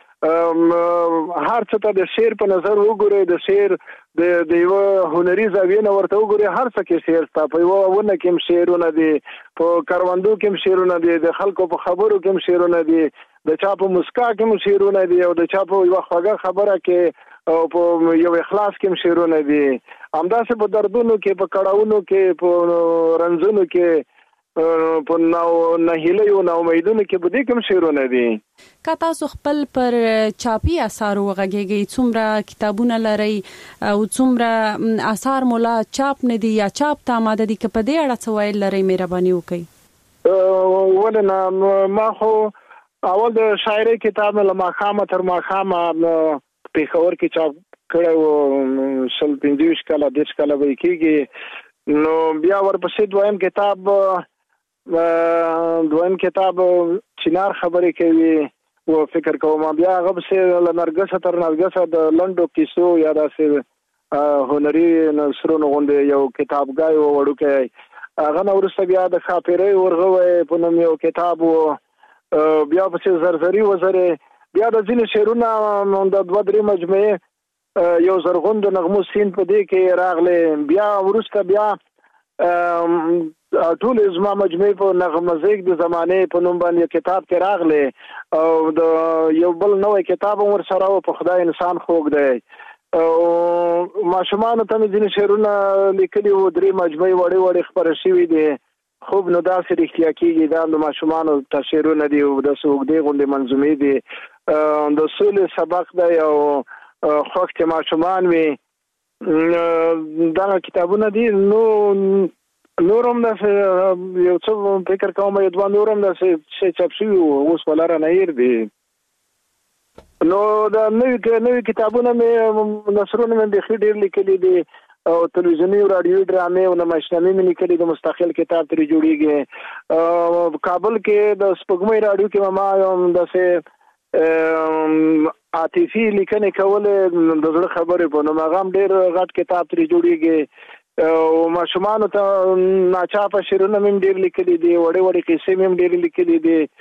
چې هر څه ته د شعر په نظر وګورئ، د شعر د یوه هنري زاویې نه ورته وګورئ. هر څه کې شعر شته، په یوه ونه کې هم شعرونه دي، په کروندو کې هم شعرونه دي، د خلکو په خبرو کې هم شعرونه دي، د چا په مسکا کې هم شعرونه دي، او د چا په یوه خوږه خبره کې او په یو اخلاص کې هم شعرونه دي. همداسې په دردونو کې، په کړاوونو کې، په رنځونو کې، په نهیلیو نا امیدونو کې، په دې کې هم شعرونه دي. که تاسو خپل پر چاپي اثارو وغږیږئ، څومره کتابونه لرئ او څومره اثار مو لا چاپ نه دي یا چاپ ته آماده دي، که په دې اړه څه ویل لرئ مهرباني وکړئ. ولې نه، ما خو اول د شاعرۍ کتاب مې له ماښامه تر ماښامه پېښور کې چاپ کړی و، شل پنځه ویشت کاله دېرش کاله به یې کېږي. نو بیا ورپسې دویم کتاب دویم کتاب چنار خبرې کوي و فکر کوم. بیا هغه پسې له نرګسه تر نرګسه د لنډو کیسو یا داسې هنري نثرونو غوندې یو کتابګای و وړوکی. هغه نه وروسته بیا د ښاپیرۍ ورغوی په نوم یو کتاب و. بیا پسې زرزري وزرې، بیا د ځینې شعرونه د دوه درې مجموعې یو زرغون د نغمو سیند په دې کې راغلی. بیا وروسته بیا ټول زما مجموعې په نغمزیک د زمانې په نوم باندې کتاب کې راغلی، او د یو بل نوی کتاب هم ورسره و، په خدای انسان خوږ دی. ماشومانو ته مې ځینې شعرونه لیکلي وو، درې مجموعې وړې وړې خپاره شوي دي. خوب نو داسې رښتیا کېږي، دا د ماشومانو ته شعرونه دي، داسې اوږدې غوندې منظومې دي. د سولې سبق دی او خوښ چې ماشومان وي، دغه کتابونه دي. نو نور هم داسې یو څه فکر کوم، یو دوه نور هم داسې شی چاپ شوي وو، اوس په لاره نه هیر دي. نو د نوي نوي کتابونه مې نثرونه مې بیخي ډېر لیکلي دي، او تلویزیوني او راډیوي ډرامې او نمایشنامې مې لیکلي، د مستقل کتاب ترې جوړېږي. کابل کې د سپوږمۍ راډیو کې ما یو داسې عاطفي لیکنې کولې، د زړه خبرې په نوم، هغه هم ډېر غټ کتاب ترې جوړېږي. او ماشومانو ته ناچاپه شعرونه مې هم ډېر لیکلي دي، وړې وړې قصې مې هم ډېرې لیکلي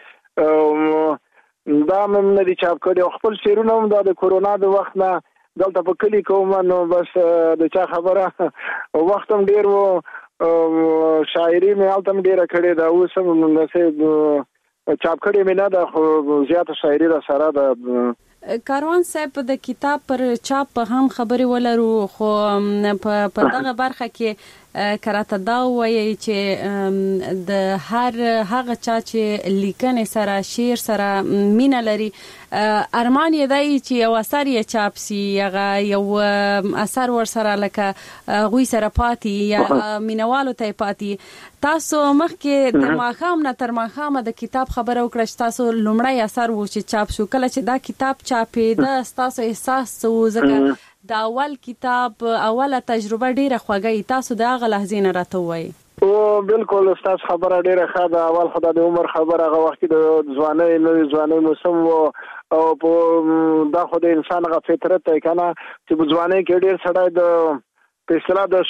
دي، دا مې هم نه دي چاپ کړي. او خپل شعرونه هم دا د کورونا د وخت نه دلته په کلي کوم، نو بس د چا خبره وخت هم ډېر و، شاعري مې هلته هم ډېره کړې ده. اوس هم داسې چاپ کړې مې نه ده، خو زیاته شاعري را سره ده. کاروان صاحب د کتاب پر چاپ هم خبرې ولرو خو په دغه برخه کې کراته دا وایي چې د هر هغه چا چې لیکنې سره شعر سره مینه لري ارمان یې دی چې یو اثر یې چاپ سي هغه یو اثر ور سره لکه غوي سره پاتې یا مینوالو ته پاتې تاسو مخکې د ماخام نه تر ماخامه د کتاب خبره وکړه چې تاسو لومړی اثر و چې چاپ شو کله چې دا کتاب چاپې د تاسو احساس څه ځکه د اول کتاب اوله تجربه ډیره خوږه تاسو د هغه لحظې نه راته وایي او بالکل استاد خبره ډیره ښه ده اول خدای د عمر خبره هغه وخت د ځوانۍ نوې ځوانۍ موسم او په دا خو د انسان غو فطرت دی کنه چې په ځوانۍ کې ډیر سړی د په اصطلاح د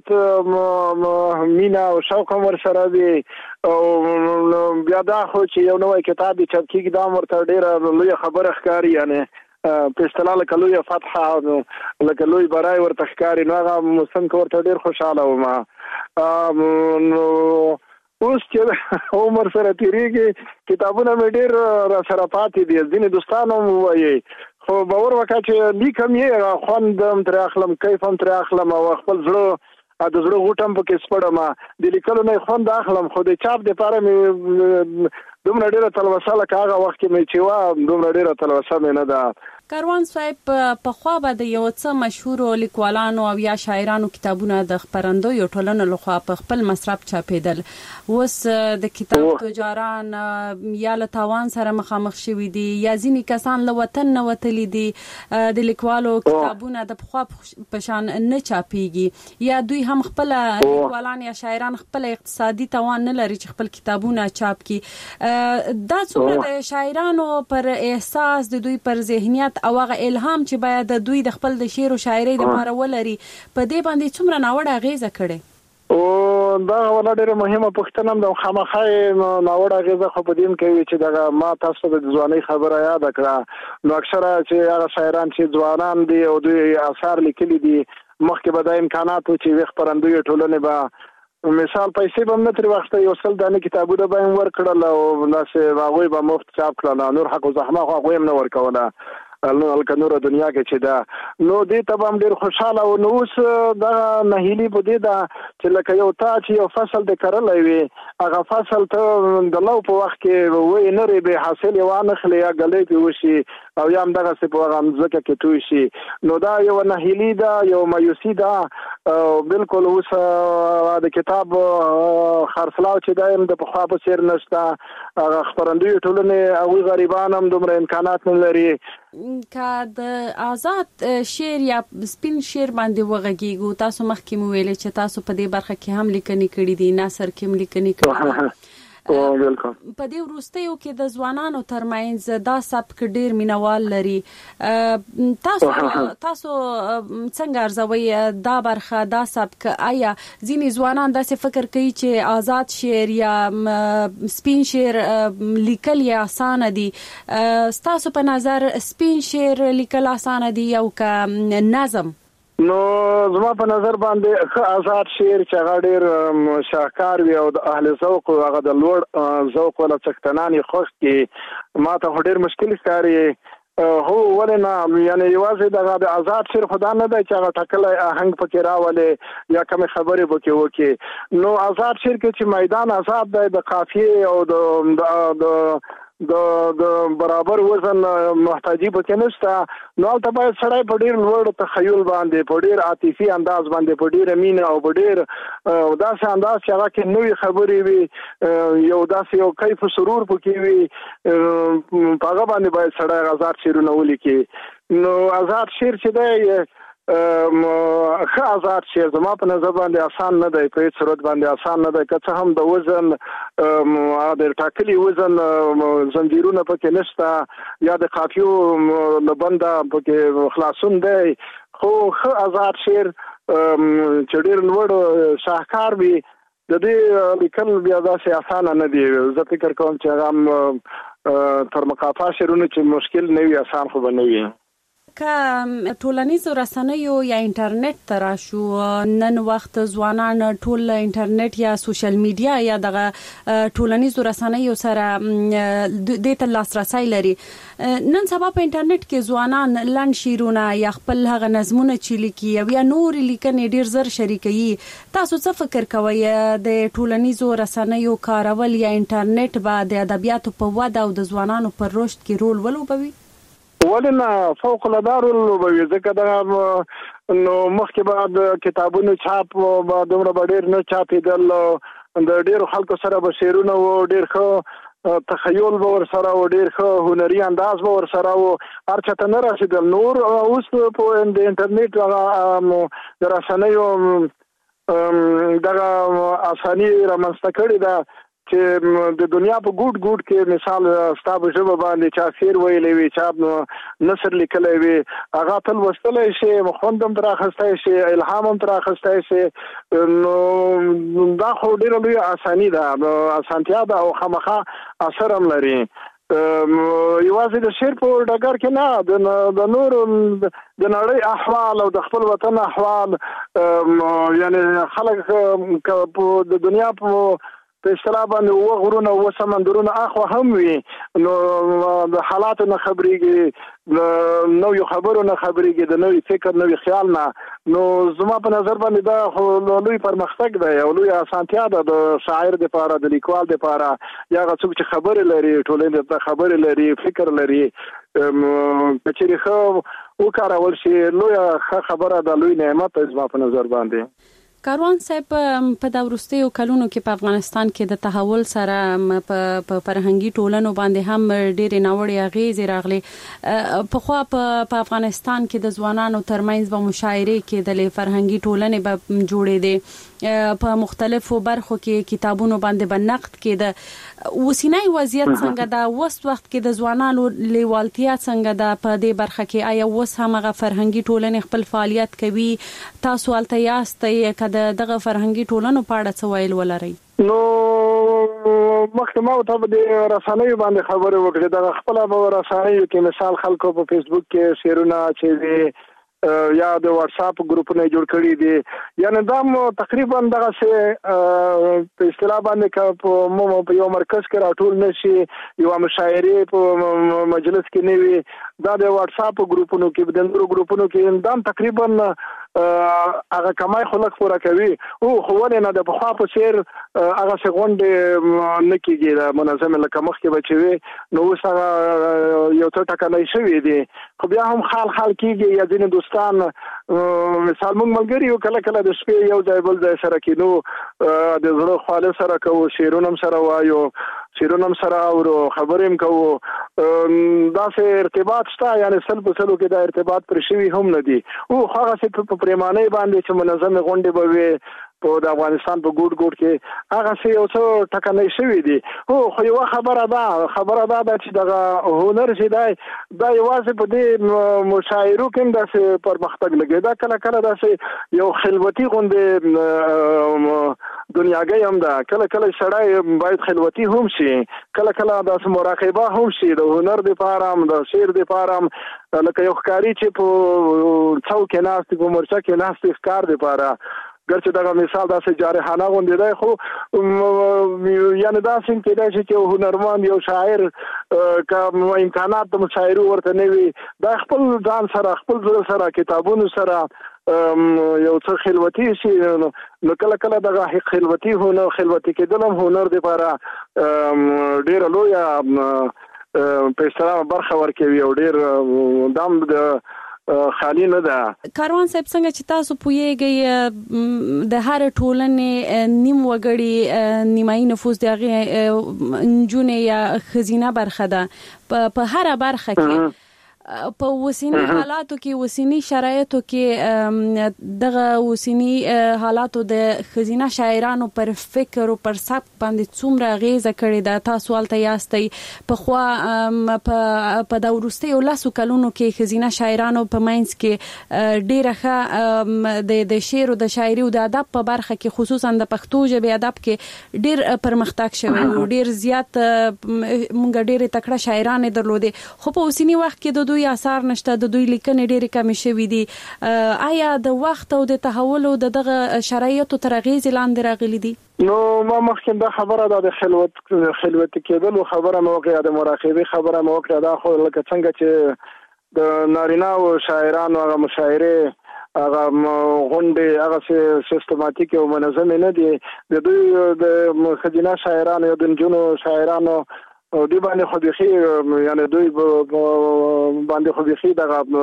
شهرت مینا او شوق ور سره دی او بیا دا خو چې یو نوې کتاب چې کیږي دا ورته ډیره لوی خبره ښکاری یعنی په اصطلاح لکه لوی فتحه لکه لوی برای ورته ښکاری نو هغه موسم کې ورته ډیر خوشاله وم نو اوس چې عمر سره تیریږي کتابونه مې ډیر را سره پاتې دي ځینې دوستانو وایي خو باور وکړه چې لیکم یې خوندم تر اخلم کیفم تر اخلم او خپل زړه د زړه غوټم پکې سپړم د لیکلو نه خوند اخلم خو د چاپ د پاره مې دومره ډیره تلوسه لکه هغه وخت کې مې چې وا دومره ډیره تلوسه مې نه ده کاروان صاحب په خوا به د یو څه مشهور لیکوالانو او یا شاعرانو کتابونه د خبرندوی ټولنو لخوا په خپل مصرف چاپېدل اوس د کتاب تجاران یا له تاوان سره مخامخ شوي دي یا ځینې کسان له وطن نه وتلي دي د لیکوالو کتابونه د پخوا په شان نه چاپېږي یا دوی هم خپل لیکوالان یا شاعران خپل اقتصادي توان نه لري چې خپل کتابونه چاپ کړي دا څومره د شاعرانو پر احساس د دوی پر ذهنیت او هغه الهام چې باید د دوی د خپل د شعر او شاعرۍ لپاره ولري په دې باندې څومره ناوړه اغیزه کړي او دا ولا ډیره مهمه پوښتنه ده خامخا ناوړه اغیزه خو په دې کوي چې دا ما تاسو د ځواني خبره یاد کړه نو اکثره چې هغه شاعران چې ځوانان دي او دوی آثار لیکلي دي مخکې به د امکاناتو چې وخت پرندوی ټولنه به مثال پیسې به نه تر وخت یو سل دانه کتابونه به ورکړل او ناسه هغه به مفت چاپ کړل نور حق او زحمت هغه هم نه ورکوله نو الکه نور دنیا کې چې دا نو دې ته هم ډیر خوشاله او نو اوس دا نهیلی په دې دا چې لکه یو تا چې یو فصل د کرلای وي هغه فصل ته د لو په وخت کې وې نه ری به حاصل یو نه خلی یا غلې په وشي او یا هم دغه څه په هغه ځکه کې توي شي نو دا یو نهیلی دا یو مایوسی دا بالکل اوس د کتاب خرڅلاو چې دایم د پخوا په سیر نشته هغه خبرندوی ټولنه او غریبان هم دومره امکانات نه لري که د آزاد شعر یا سپین شعر باندې وغږیږو تاسو مخکې مو ویلې چې تاسو په دې برخه کې هم لیکنې کړې دي نثر کې هم لیکنې کړې او بالکل په دې وروستیو کې د ځوانانو ترمنځ دا سبک ډیر مینوال لري تاسو تاسو څنګه ارزوي دا برخه دا سبک آیا ځینې ځوانان داسې فکر کوي چې آزاد شعر یا سپین شعر لیکل یې اسانه دي تاسو په نظر سپین شعر لیکل اسانه دي او که نظم نو زما په نظر باندې ښه آزاد شعر چې هغه ډېر شاهکار وي او د اهل ذوق هغه د لوړ ذوق ولا څښتنان خوښ کې ما ته ډېر مشکل ښکاري هو ولنه یعنی یوازې د آزاد شعر خدا نه دی چې هغه ټکلې آهنګ پکې راولې یا کوم خبرې پکې وکي نو آزاد شعر کې چې میدان آزاد دی د قافیه او د د د د برابر وزن محتاجی پکې نشته نو ته باید سړی په ډیر لوړ تخیل باندې په ډیر عاطفي انداز باندې په ډیر مینه او په ډیر داسې انداز چې هغه کې نوې خبرې وي یو داسې یو کیف سرور پکې وي په هغه باندې باید سړی آزاد شعرونه ولیکي نو آزاد شعر چې دی ښه آزاد شعر زما په نظر باندې آسان نه دی په هیڅ صورت باندې آسان نه دی که څه هم د وزن د ټاکلي وزن زنجیرونه پکې نشته یا د قافیو له بنده پکې خلاصون دی خو ښه آزاد شعر چې ډېر لوړ شاهکار وي د دې لیکل بیا داسې اسانه نه دي زه فکر کوم چې هغه هم تر مقافا شعرونه چې مشکل نه وي آسان خو به نه وي که ټولنیزو رسنیو یا انټرنیټ ته راشو، نن وخت ځوانان ټول انټرنیټ یا سوشل میډیا یا دغه ټولنیزو رسنیو سره د ته لاسرسي لري. نن سبا په انټرنیټ کې ځوانان لنډ شعرونه یا خپل هغه نظمونه چې لیکي یا نور لیکنې ډیر زر شریکوي. تاسو څه فکر کوئ د ټولنیزو رسنیو کارول یا انټرنیټ به د ادبیاتو په وده او د ځوانانو پر رشد کې رول ولوبوي؟ ولنه فوق العاده ولوبوي، ځکه دا نو مخکې بعد کتابونو چاپ به دومره به ډیر نه چاپېدل، د ډیرو خلکو سره به شعرونه و، ډیر ښه تخیل به ورسره و، ډیر ښه هنري انداز به ورسره و، هر چاته نه رسېدل. نور اوس په د انټرنیټ هغه د رسنیو دغه اساني رامنځته کړې ده چې د دنیا په ګوټ ګوټ کې مثال ستا په ژبه باندې چا شعر ویلی وي، چا نثر لیکلی وي، هغه تل لوستلی شي، خوند هم ترې اخیستی شي، الهام هم ترې اخیستی شي. نو دا خو ډېره لویه اساني ده، اسانتیا ده او خامخا اثر هم لري. یوازې د شعر په ډګر کې نه، د نورو د نړۍ احوال او د خپل وطن احوال، یعنی خلک د دنیا په په اصطلاح باندې و غرونه و سمندرونه اخوا هم وي، نو د حالاتو نه خبرېږي، د نویو خبرو نه خبرېږي، د نوی فکر نوی خیال نه. نو زما په نظر باندې دا خو لوی پرمختګ دی او لوی اسانتیا ده د شاعر دپاره، د لیکوال دپاره، یا هغه څوک چې خبرې لري، ټولنې ته خبرې لري، فکر لري، که چېرې ښه وکارول شي لویه ښه خبره ده، لوی نعمت دی زما په نظر باندې. کاروان صاحب، په د وروستیو کلونو کې په افغانستان کې د تحول سره په فرهنګي ټولنو باندې هم ډېرې ناوړې اغېزې راغلې. پخوا په افغانستان کې د ځوانانو ترمنځ به مشاعرې کېدلې، فرهنګي ټولنې به جوړېدې، په مختلفو برخو کې کتابونو باندې به نقد کېده. اوسنی وضعیت څنګه ده؟ اوس وخت کې د ځوانانو لیوالتیا څنګه ده په دې برخه کې؟ آیا اوس هم هغه فرهنګي ټولنې خپل فعالیت کوي؟ تاسو هلته یاستئ، که د دغه فرهنګي ټولنو په اړه څه ویل ولرئ؟ نو مخکې ما ورته د رسنیو باندې خبرې وکړې، دغه خپله به رسنیو کې مثال خلکو په فیسبوک کې شعرونه چې یا د واتساپ ګروپونه جوړ کړي دي، یعنی دا تقریبا دغسې په اصطلاح باندې که په یو مرکز کې راټول نه شي، یوه مشاعرې په مجلس کې نه وي، دا د واتساپ ګروپونو کې، د نورو ګروپونو کې دا تقریبا هغه کمای خو لږ پوره کوي. او خو ولې نه د پخوا په څېر هغسې غونډې نه کېږي د منظمې، لکه مخکې به چې وي، نو اوس هغه یو څه ټکنی شوي دي، خو بیا هم خال خال کېږي. یا ځینې دوستان مثال موږ ملګري یو، کله کله د شپې یو ځای بل ځای سره کېنو، د زړه خواله سره کوو، شعرونه هم سره وایو، شعرونه هم سره اورو، خبرې هم کوو، داسې ارتباط شته. یعنی سل په سلو کې دا ارتباط پر شوي هم نه دي. او هغسې په پریمانۍ باندې چې منظمې غونډې به وي په د افغانستان په ګوټ ګوټ کې، هغسې یو څه ټکنی شوي دي. هو خو یوه خبره ده خبره دا ده چې دغه هنر چې دی دا یوازې په دې مشاعرو کې هم داسې پرمختګ لګي، دا کله کله داسې یو خلوتي غوندې دنیاګۍ هم ده. کله کله سړی باید خلوتي هم شي، کله کله داسې مراقبه هم شي د هنر دپاره هم، د شعر دپاره هم، لکه یو ښکاري چې په څو کې ناست دی، په مورچه کې ناست دی ښکار دپاره، ګرچې دغه مثال داسې جارحانه غوندې دی، خو یعنې داسې هم کېدای شي چې یو هنرمند، یو شاعر که امکانات د مشاعرو ورته نه وي، دا خپل ځان سره، خپل زړه سره، کتابونو سره یو څه خلوتي شي، نو کله کله دغه خلوتي هنر، خلوتي کېدل هم هنر دپاره ډېره لویه په اصطلاح برخه ورکوي او ډېر دام د خالی نه ده. کاروان صاحب، څنګه چې تاسو پوهیږئ د هر ټولنې نیم وګړي نیمایي نفوس د هغې نجونې یا ښځینه برخه ده په هره برخه کې. په اوسنی حالاتو کې، اوسنی شرایطو کې دغه اوسنی حالاتو د ښځینه شاعرانو پر فکر او پر سبک باندې څومره اغیزه کړې ده؟ تاسو هلته یاستئ. پخوا په د وروستیو لسو کلونو کې ښځینه شاعرانو په منځ کې ډېره ښه د شعر او د شاعري او د ادب په برخه کې، خصوصا د پښتو ژبې ادب کې ډېر پرمختګ شوی او ډېر زیات موږ ډېرې تکړه شاعرانې درلودې. خو په اوسني وخت کې د دوی آثار نشته، د دوی لیکنې ډېرې کمې شوې دي. آیا د وخت او د تحول او دغه شرایطو تر اغېز لاندې راغلي دي؟ نو ما مخکې دا خبره ده د خلوت خلوت کېدلو خبره مې وکړه، د مراقبې خبره مې وکړه. دا خو لکه څنګه چې د نارینه او شاعرانو هغه مشاعرې هغه غونډې هغه سیستماتیک او منظم نه دي. د دوی د خدینه شاعرانو یا د نجونو شاعرانو دوی باندې خو بيخي یعنی دوی باندې خو بيخي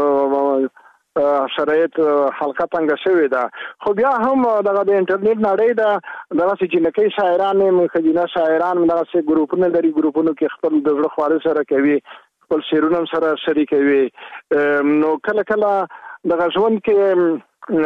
دغه شرایط حلقه څنګه شوی ده. خو بیا هم دغه د انټرنیټ نړۍ ده، دغه چې نکي شاعران خدینه شاعران دغه سه ګروپونه لري، ګروپونو کې خپل د زړه خواله سره کوي، خپل شعرونه سره شریکوي. نو کله کله دغه ژوند کې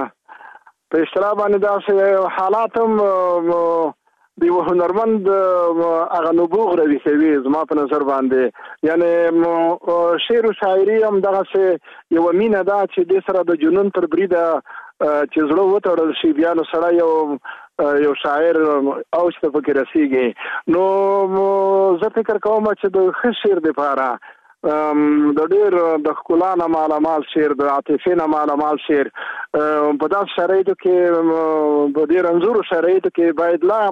په اصطلاح باندې داسې حالات هم د یو هنرمند هغه نبوغ روي کوي زما په نظر باندې. یعنی شعر او شاعري هم دغه یو مینه ده چې د سره د جنون تر بریده چې زړه وتړل شي بیا نو سره یو یو شاعر او څه فکر رسیږي. نو زه فکر کوم چې د ښه شعر لپاره د ډېر د ښکلا نه مالامال شعر، د عاطفې نه مالامال شعر په داسې شرایطو کې په ډېر رنځورو شرایطو کې باید لا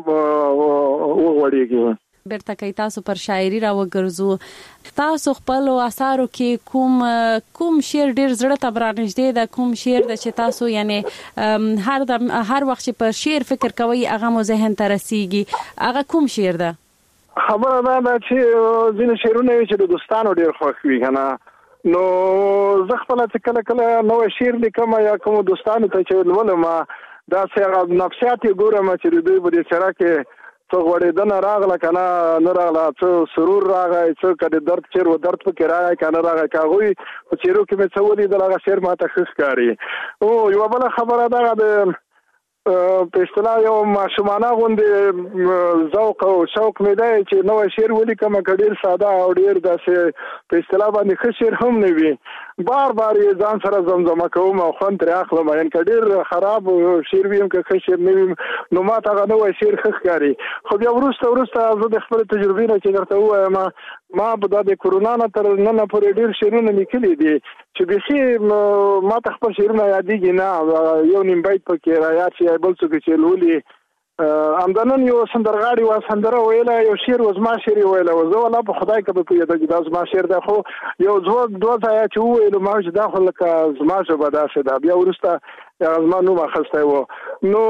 وغوړېږي. بیرته کوي تاسو پر شاعري را وګرځو، تاسو خپل آثارو کې کوم کوم شعر ډېر زړه ته برانږدې ده، کوم شعر ده چې تاسو یعنی هر د هر وخت چې پر شعر فکر کوئ هغه مو ذهن ته رسیږي، هغه کوم شعر ده؟ خبره دا ده چې ځینې شعرونه وي چې د دوستانو ډېر خوښ وي که نه، نو زه خپله چې کله کله نوی شعر لیکم یا کوم دوستانو ته چې لولم داسې هغه نفسیات یې ګورم چې د دوی په دې څېره کې څه غوړېدنه راغله که نه نه راغله، څه سرور راغی، څه که د درد شعر و درد پکې راغی که نه راغی، که هغوی په څېرو کې مې څه ولیدل هغه شعر ما ته ښه ښکاري. او یوه بله خبره دغه د په اصطلاح یو ماشومانه غوندې ذوق او شوق مې دی چې نوی شعر ولیکم که ډېر ساده او ډېر داسې په اصطلاح باندې ښه شعر هم نه وي، بار بار یې ځان سره زمزمه کوم او خوند ترې اخلم. یعنې که ډېر خراب شعر وي هم که ښه شعر نه وي نو ما ته هغه نوی شعر ښه ښکاري. خو بیا وروسته وروسته زه د خپلې تجربې نه چې درته ووایم ما به دا د کرونا نه تر ننه پورې ډېر شعرونه لیکلي دي چې بیخي ما ته خپل شعرونه یادېږي نه، یو نیم بیت پکې رایاد شي یا بل څوک چې لولي. همدنن یو سندرغاړي وه سندره ویله، یو شعر و زما شعر یې ویله و، زه والله په خدای که به پوهېده چې دا زما شعر دی، خو یو دوه دوه ځایه چې وویلو ما چې دا خو لکه زما ژبه داسې ده. بیا وروسته هغه زما نوم اخیستی و. نو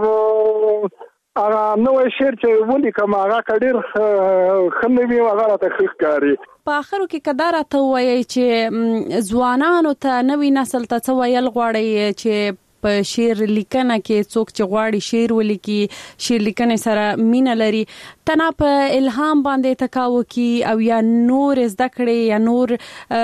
هغه نوی شعر چې ولیکم هغه که ډېر ښه نه وي هغه راته ښه ښکاري. په آخرو کې که دا راته ووایئ چې ځوانانو ته نوي نسل ته څه ویل غواړئ چې په شعر لیکنه کې څوک چې غواړي شعر ولیکي، شعر لیکنې سره مینه لري، تنه په الهام باندې تکاو کی او یا نور زده کړي یا نور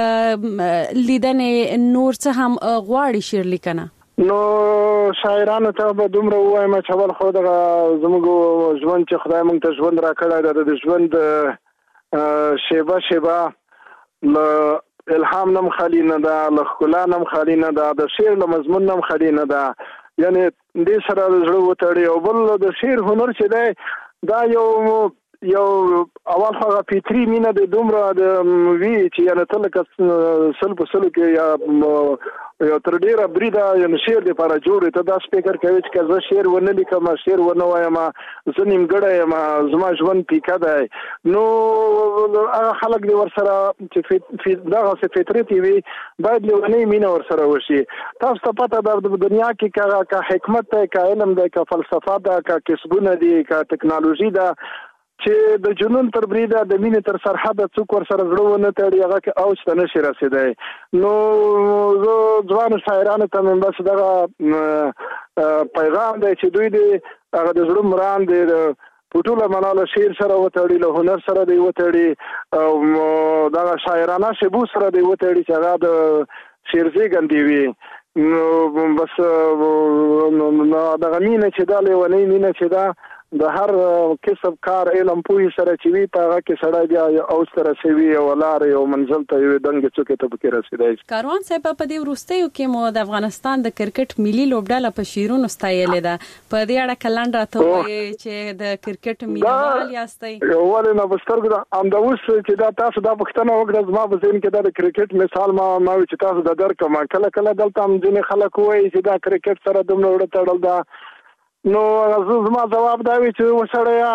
لیدنې نور څه هم غواړي شعر لیکنه؟ نو شاعرانو ته به دومره ووایم چې اول خو دغه زموږ ژوند چې خدای موږ ته ژوند راکړی دی د ژوند شیبه شیبه له الهام نم خالی نه ده، له ښکلا نم خالی نه ده، د شعر له مضمون نم خالی نه ده. یعنې دې سره د زړه وتړي. او بل د شعر هنر چې دی دا یو یو اول خو هغه فطري مینه د دومره د وي چې یعنې ته لکه سل په سلو کې یا یو تر ډېره بریده یعنې شعر دپاره جوړ وي، ته داسې فکر کوې چې که زه شعر ونه لیکم شعر ونه وایم زه نیمګړی یم زما ژوند پیکه دی. نو هغه خلک دې ورسره چې دغسې فطرت یې وي باید لیونۍ مینه ورسره وشي. تاسو ته پته ده په دنیا کې که حکمت دی، که علم دی، که فلسفه ده، که کسبونه دي، که ټکنالوژي ده، چې د جنون تر بریده د مینې تر سرحده څوک ورسره زړه ونه تړي هغه کې اوج ته نشي رسېدی. نو زه ځوانو شاعرانو ته مې بس دغه پیغام دی چې دوی دې هغه د زړه مرام دی په ټوله معنا له شعر سره وتړي، له هنر سره دی وتړي او دغه شاعرانه شیبو سره دی وتړي چې هغه د شعر زېږندې وي. نو بس دغه مینه چې دا لیونۍ مینه چې دا د هر کسب کار علم پوهې سره چې وي په هغه کې سړی بیا او سره سوي او لارې او منزل ته یو دنګ څوکې ته پکې رسیدای. کاروان صاحب په دې وروستیو کې مو د افغانستان د کرکټ ملي لوبډله په شیرونو ستایلې ده. په دې اړه کلند راته وایي چې د کرکټ ملي یاستئ. ولې نه بسترګو ام دا اوس چې دا تاسو دا پښتنه وکړه زما په ذهن کې دا د کرکټ مثال ما ما چې تاسو د درک ما کله کله دلته هم ځینې خلک وایي چې دا کرکټ سره دومره وړه تړل ده. نو زما جواب دا وی چې وسړیا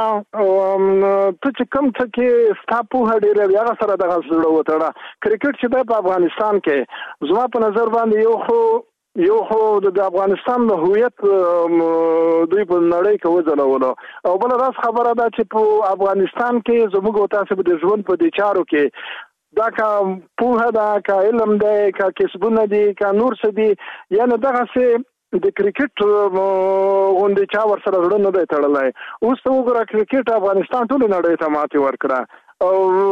ته چې کوم څه کې ستا پوهه ډېره بیا سره دغه زړه وتړه. کرکټ چې په افغانستان کې زما په نظر باندې یو خو یو خو د افغانستان د هویت دوی په نړۍ کې وځلولو او بل راس خبره ده چې په افغانستان کې زموږ تاسو د ژوند په دې چارو کې دا کا پوهه دا کا علم دی کا کسبونه دي کا نور څه دي یعنی دغه څه د کرکټ غونډې چا ور سره جوړ نه دی تړلای. اوس ته وګوره کرکټ افغانستان ټول نړۍ ته ماتې ورکړه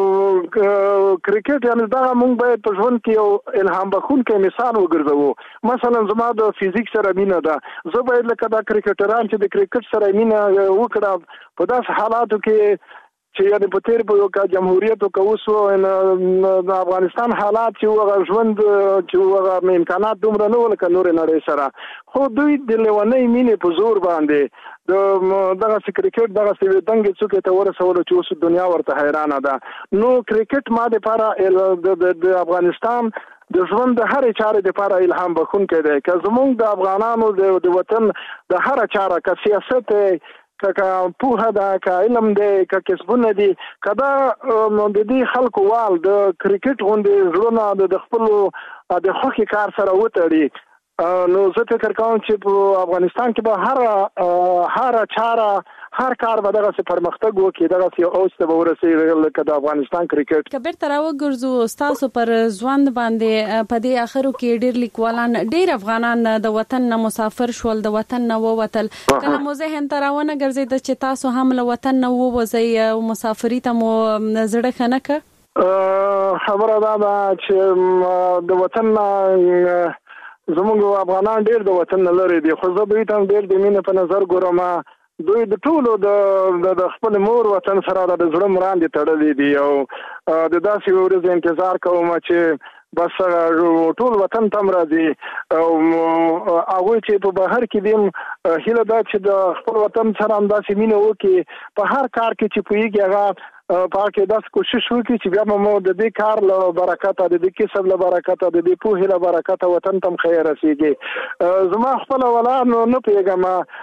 او کرکټ یعنی دا موږ باید په ژوند کې یو الهام بخښونکی مثال وګرځوو. مثلا زما د فزیک سره مینه ده، زه باید لکه دا کرکټران چې د کرکټ سره مینه وکړه په داسې حالاتو کې چې یعنی په تیر په یو کا جمهوریت او کوسو د افغانستان حالات چې هغه ژوند چې هغه امکانات دومره نه ول ک نور نړۍ سره خو دوی د لیونۍ مینې په زور باندې د دغه کرکټ دغه سوي دنګ څوک ته ورسول چې اوس دنیا ورته حیرانه ده. نو کرکټ ما د لپاره د افغانستان د ژوند د هر چارې لپاره الهام بخښونکی دی. که زموږ د افغانانو د وطن د هر چاره که سیاست که پوهه ده که علم دی که کسبونه دي که دا د دې خلکو وال د کرکټ غوندې زړونه د خپلو د خوښې کار سره وتړي نو زه فکر کوم چې په افغانستان کې به هر هر چاره هر کار به دغه څه پرمختګ وکړي دغه څه اوس ته به ورسېږي لکه د افغانستان کرکټ. که بیرته راوګرځو ستاسو پر ژوند باندې په دې اخرو کې ډېر لیکوالان ډېر افغانان د وطن نه مسافر شول د وطن نه ووتل. کله مو ذهن ته راونه ګرځېده چې تاسو هم له وطن نه ووځئ او مسافري ته مو زړه ښه نه کړ؟ خبره دا ده چې د وطن نه زموږ افغانان ډېر د وطن نه لرې دي خو زه دوی ته ډېر د مینې په نظر ګورم. دوی د ټولو د خپل مور وطن سره د زړه مراندې تړلې دي او د داسې ورځې انتظار کوم چې بس ټول وطن ته راځي او هغه چې په بهر کې دیم هیله ده چې د خپل وطن سره هم داسې مینه وکړي په هر کار کې چې پوهیږي هغه پاکه داس کوشش وکړي چې بیا مو د دې کار له برکت د دې کسب له برکت د دې پوهې له برکت وطن تم خیر رسیږي. زما خپل ولان نه پیګم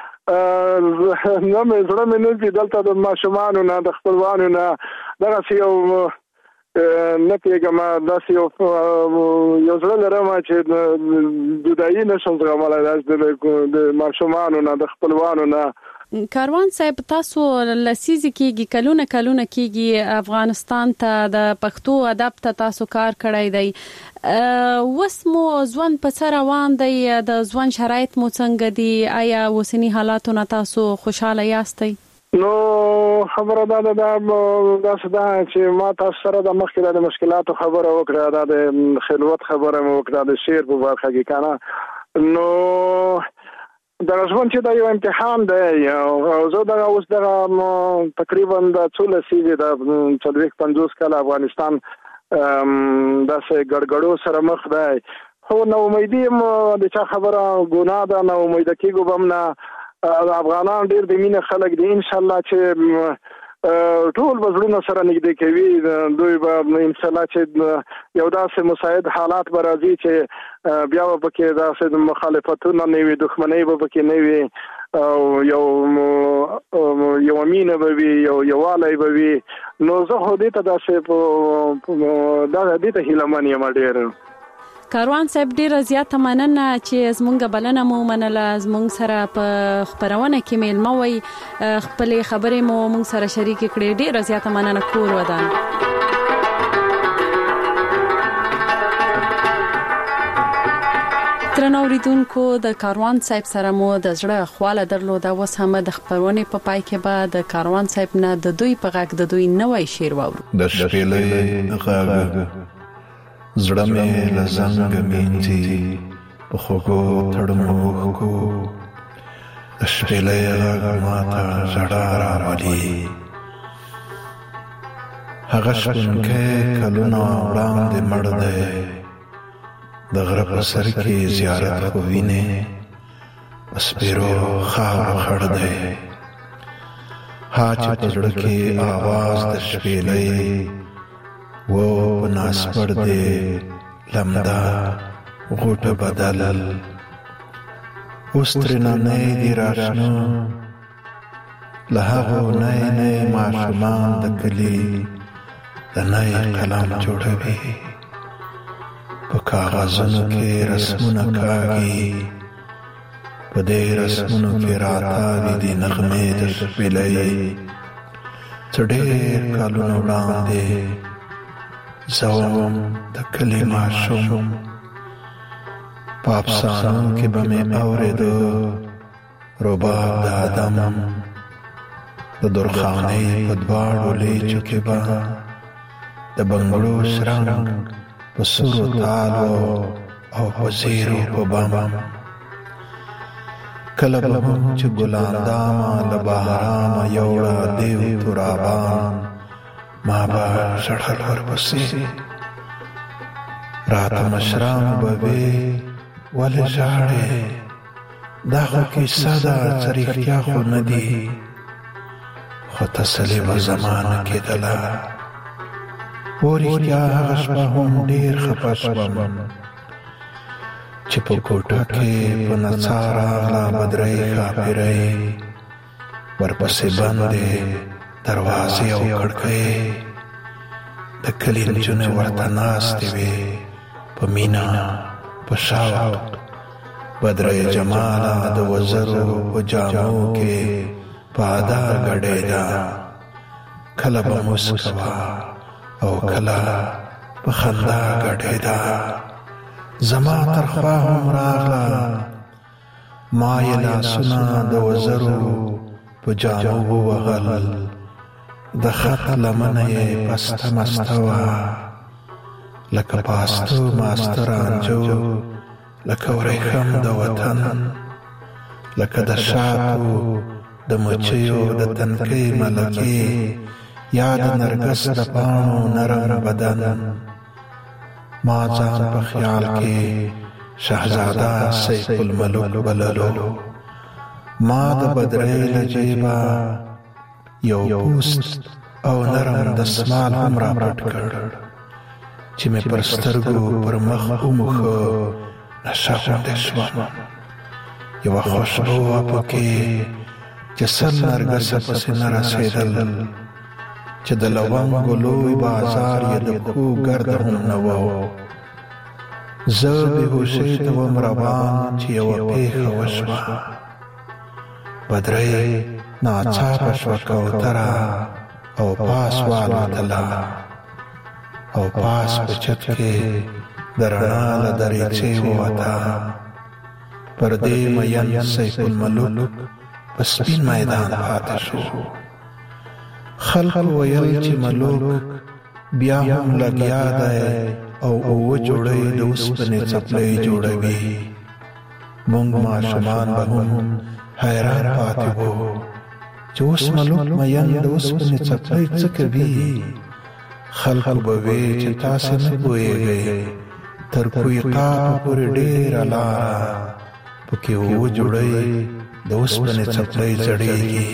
نو مې زړه مې نه دي دلته د ماشومانو نه د خپلوانو نه دغه یو نه پیګم داسې یو یو زړه لرم چې دودایي نشم زغملای د ماشومانو نه د خپلوانو نه. کاروان صاحب تاسو لسیزي کېږي کلونه کلونه کېږي افغانستان ته د پښتو ادب ته تاسو کار کړی دی. وس مو ځوان په سر روان دی د ځوان شرایط مو څنګه دي آیا اوسنی حالاتو نه تاسو خوشاله یاستئ؟ نو خبره دا ده دا دا چې ما تاسو سره د مخکې د مشکلاتو خبره وکړه دا د خلوت خبره مو وکړه د شعر په برخه کې کنه. نو دا ژوند چې دا یو امتحان دی او زه دا اوس دا تقریبا د څول سیزه د څلويخ پنځوس کال افغانستان د سه ګړګړو سره مخ دی خو نو امیدي د چا خبره ګناه ده نو امید کېږم بم نه افغانان ډېر د مینه خلک دي ان شاء الله چې ټول بزړونه سره نږدې کوي دوی به ان شاء الله چې یو داسې مساعد حالات به راځي چې بیا به پکې داسې مخالفتونه نه وي دښمنۍ به پکې نه وي او یو یو مینه به وي یو یووالی به وي. نو زه خو دې ته داسې دا دې ته هیلهمن یم ډېر. کاروان صاحب ډیره زیاته مننه چې زمونږ بلنه مو منله زمونږ سره په خبرونه کې میلمه وي خپلې خبرې مو مونږ سره شریک کړې ډیره زیاته مننه کور ودان. درنو اوریدونکو د کاروان صاحب سره مو د زړه خواله درلوده اوس هم د خبرونې په پای کې به د کاروان صاحب نه د دوی په غږ د دوی نوی شعر واورو. د شپېلې غږ زړه مې لزنګ مینځي په خوږو تړمو کو د شپېلۍ غږ ماته ژړا راولي. هغه شپونکی کلونه وړاندې مړ دی، د غره په سر کې زیارت خو وینې، په سپېرو خاورو خړ دی. ها چې په زړه کې آواز د شپېلۍ و په ناسپړ دی لمده غوټه بدل. اوس ترې ننی دي راشنه له هغو نی نی ماشومان د کلي د نی قلم جوړوي. په کاغذونو کې رسمونه کاږي، په دې رسمونو کې راتاوي دي نغمې د شپېلۍ. څه ډېر کلونه وړاندې زه وم د کلي ماشوم، په افسانو کې به مې اورېده رباب د ادم، د درخانۍ په دواړو لیچو کې به د بنګړو شرنګ په سرو تالو او په زیرو په بم. کله به هم چې ګلاندامه له بهرامه یوړه دیو ترابان، ما به ژړل ورپسې. راته مشران به وې ولې ژاړې، دا خو کیسه ده څه رښتیا خو نه دي. خو تسلي به زما نه کېدله، و رښتیا هغه شپه هم ډېر خفه شوم چې په کوټه کې په نڅا راغله بدرۍ ښاپېرۍ، ورپسې بندې دروازې او کړکۍ. د کلي نجونې ورته ناستې وې په مینه په شوق. بدرۍ جماله د وزرو په جامو کې په ادا ګډېده، کله به مسکه او کله په خندا ګډېده. زما تر خوا هم راغله، ما یې لاسونه د وزرو په جامو ووهل. د خط لمنه یې پسته مسته وه، لکه پاسته ماسته رانجو، لکه ورېښم د وطن، لکه د شاتو د مچیو د تنکۍ ملکې، یا د نرګس د پاڼو نرم بدن. ما ځان په خیال کې شهزاده سیف الملوک بللو. ما د بدرۍ له جیبه یو پوست او نرم دستمال هم را پټ کړ چې مې پر سترګو پر مخ وموښه. نشه غوندې شوم، یوه خوشبو وه پکې چې سل نرګسه پسې نه رسېدل، چې د لونګو لوی بازار یې د پښو ګرده هم نه و. زه بېهوشۍ ته وم روان چې یوه پېښه وشوه. بدرۍ ناڅاپه شوه کوتره او پاس والوتله، او پاس په چت کې د رڼا له دریڅې ووته. پر دې مین سیف الملوک په سپین میدان پاتې شو. خلق ویل چې ملوک بیا هم لګیا دی او اووه جوړۍ د اوسپنې څپلۍ جوړوي. موږ ماشومان به هم حیران پاتې وو چې اوس ملوک مین د اوسپنې څپلۍ څه کوي. خلق به وی چې تاسې نه پوهېږئ، تر کویقاتو پورې ډېره لاره پکې اووه جوړۍ د اوسپنې څپلۍ ځړېږي.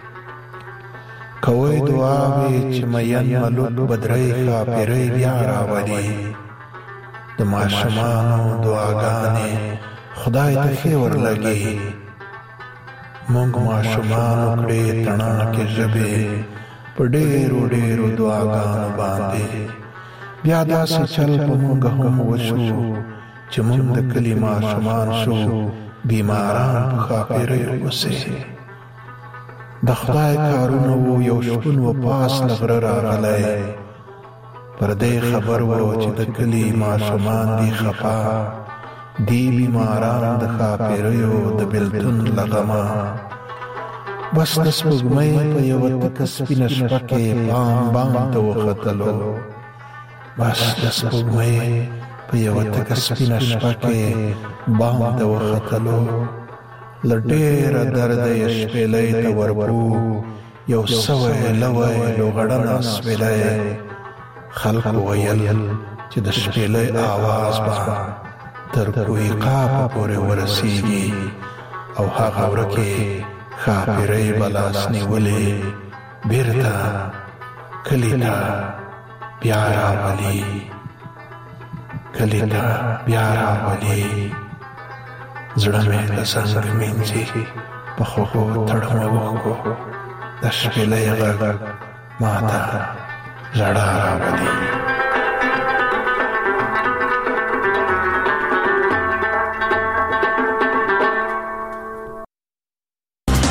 کوئ دعاوې چې مین ملوک بدرۍ ښاپېرۍ بیا راولي. د ماشومانو دعاګانې خدای ته ښې ورلګي. موږ ماشومانو کړې تڼاکې ژبې په ډېرو ډېرو دعاګانو باندې. بیا داسې چل په موږ هم وشو چې موږ د کلي ماشومان شو بیماران په ښاپېریو پسې. د خدای کارونه وو، یو شپون و پاس له غره راغلی. پر دې خبر و چې د کلي ماشومان دي خفا، دی بیماران د ښاپېریو د بېلتون له غمه. بس د سپوږمۍ په یوه تکه سپینه شپه کې بام بام ته وختلو. بس د سپوږمۍ په یوه تکه سپینه شپه کې بام ته وختلو. لډیر درد یې شپېلې ته ورپو یو سوی لوی لوغړنه سپېلې خلق ویل چې د شپېلې आवाज به تر کوی قاف پورې ورسیږي او هغه ورکه خاپیرې بلاس نیولې بیرته کلیتا بیا راولي کلیتا بیا راولي زړه مې د څنګه مینځي په خوښو تړمه وکړو د شپېلې غږ ماته ژړا راولي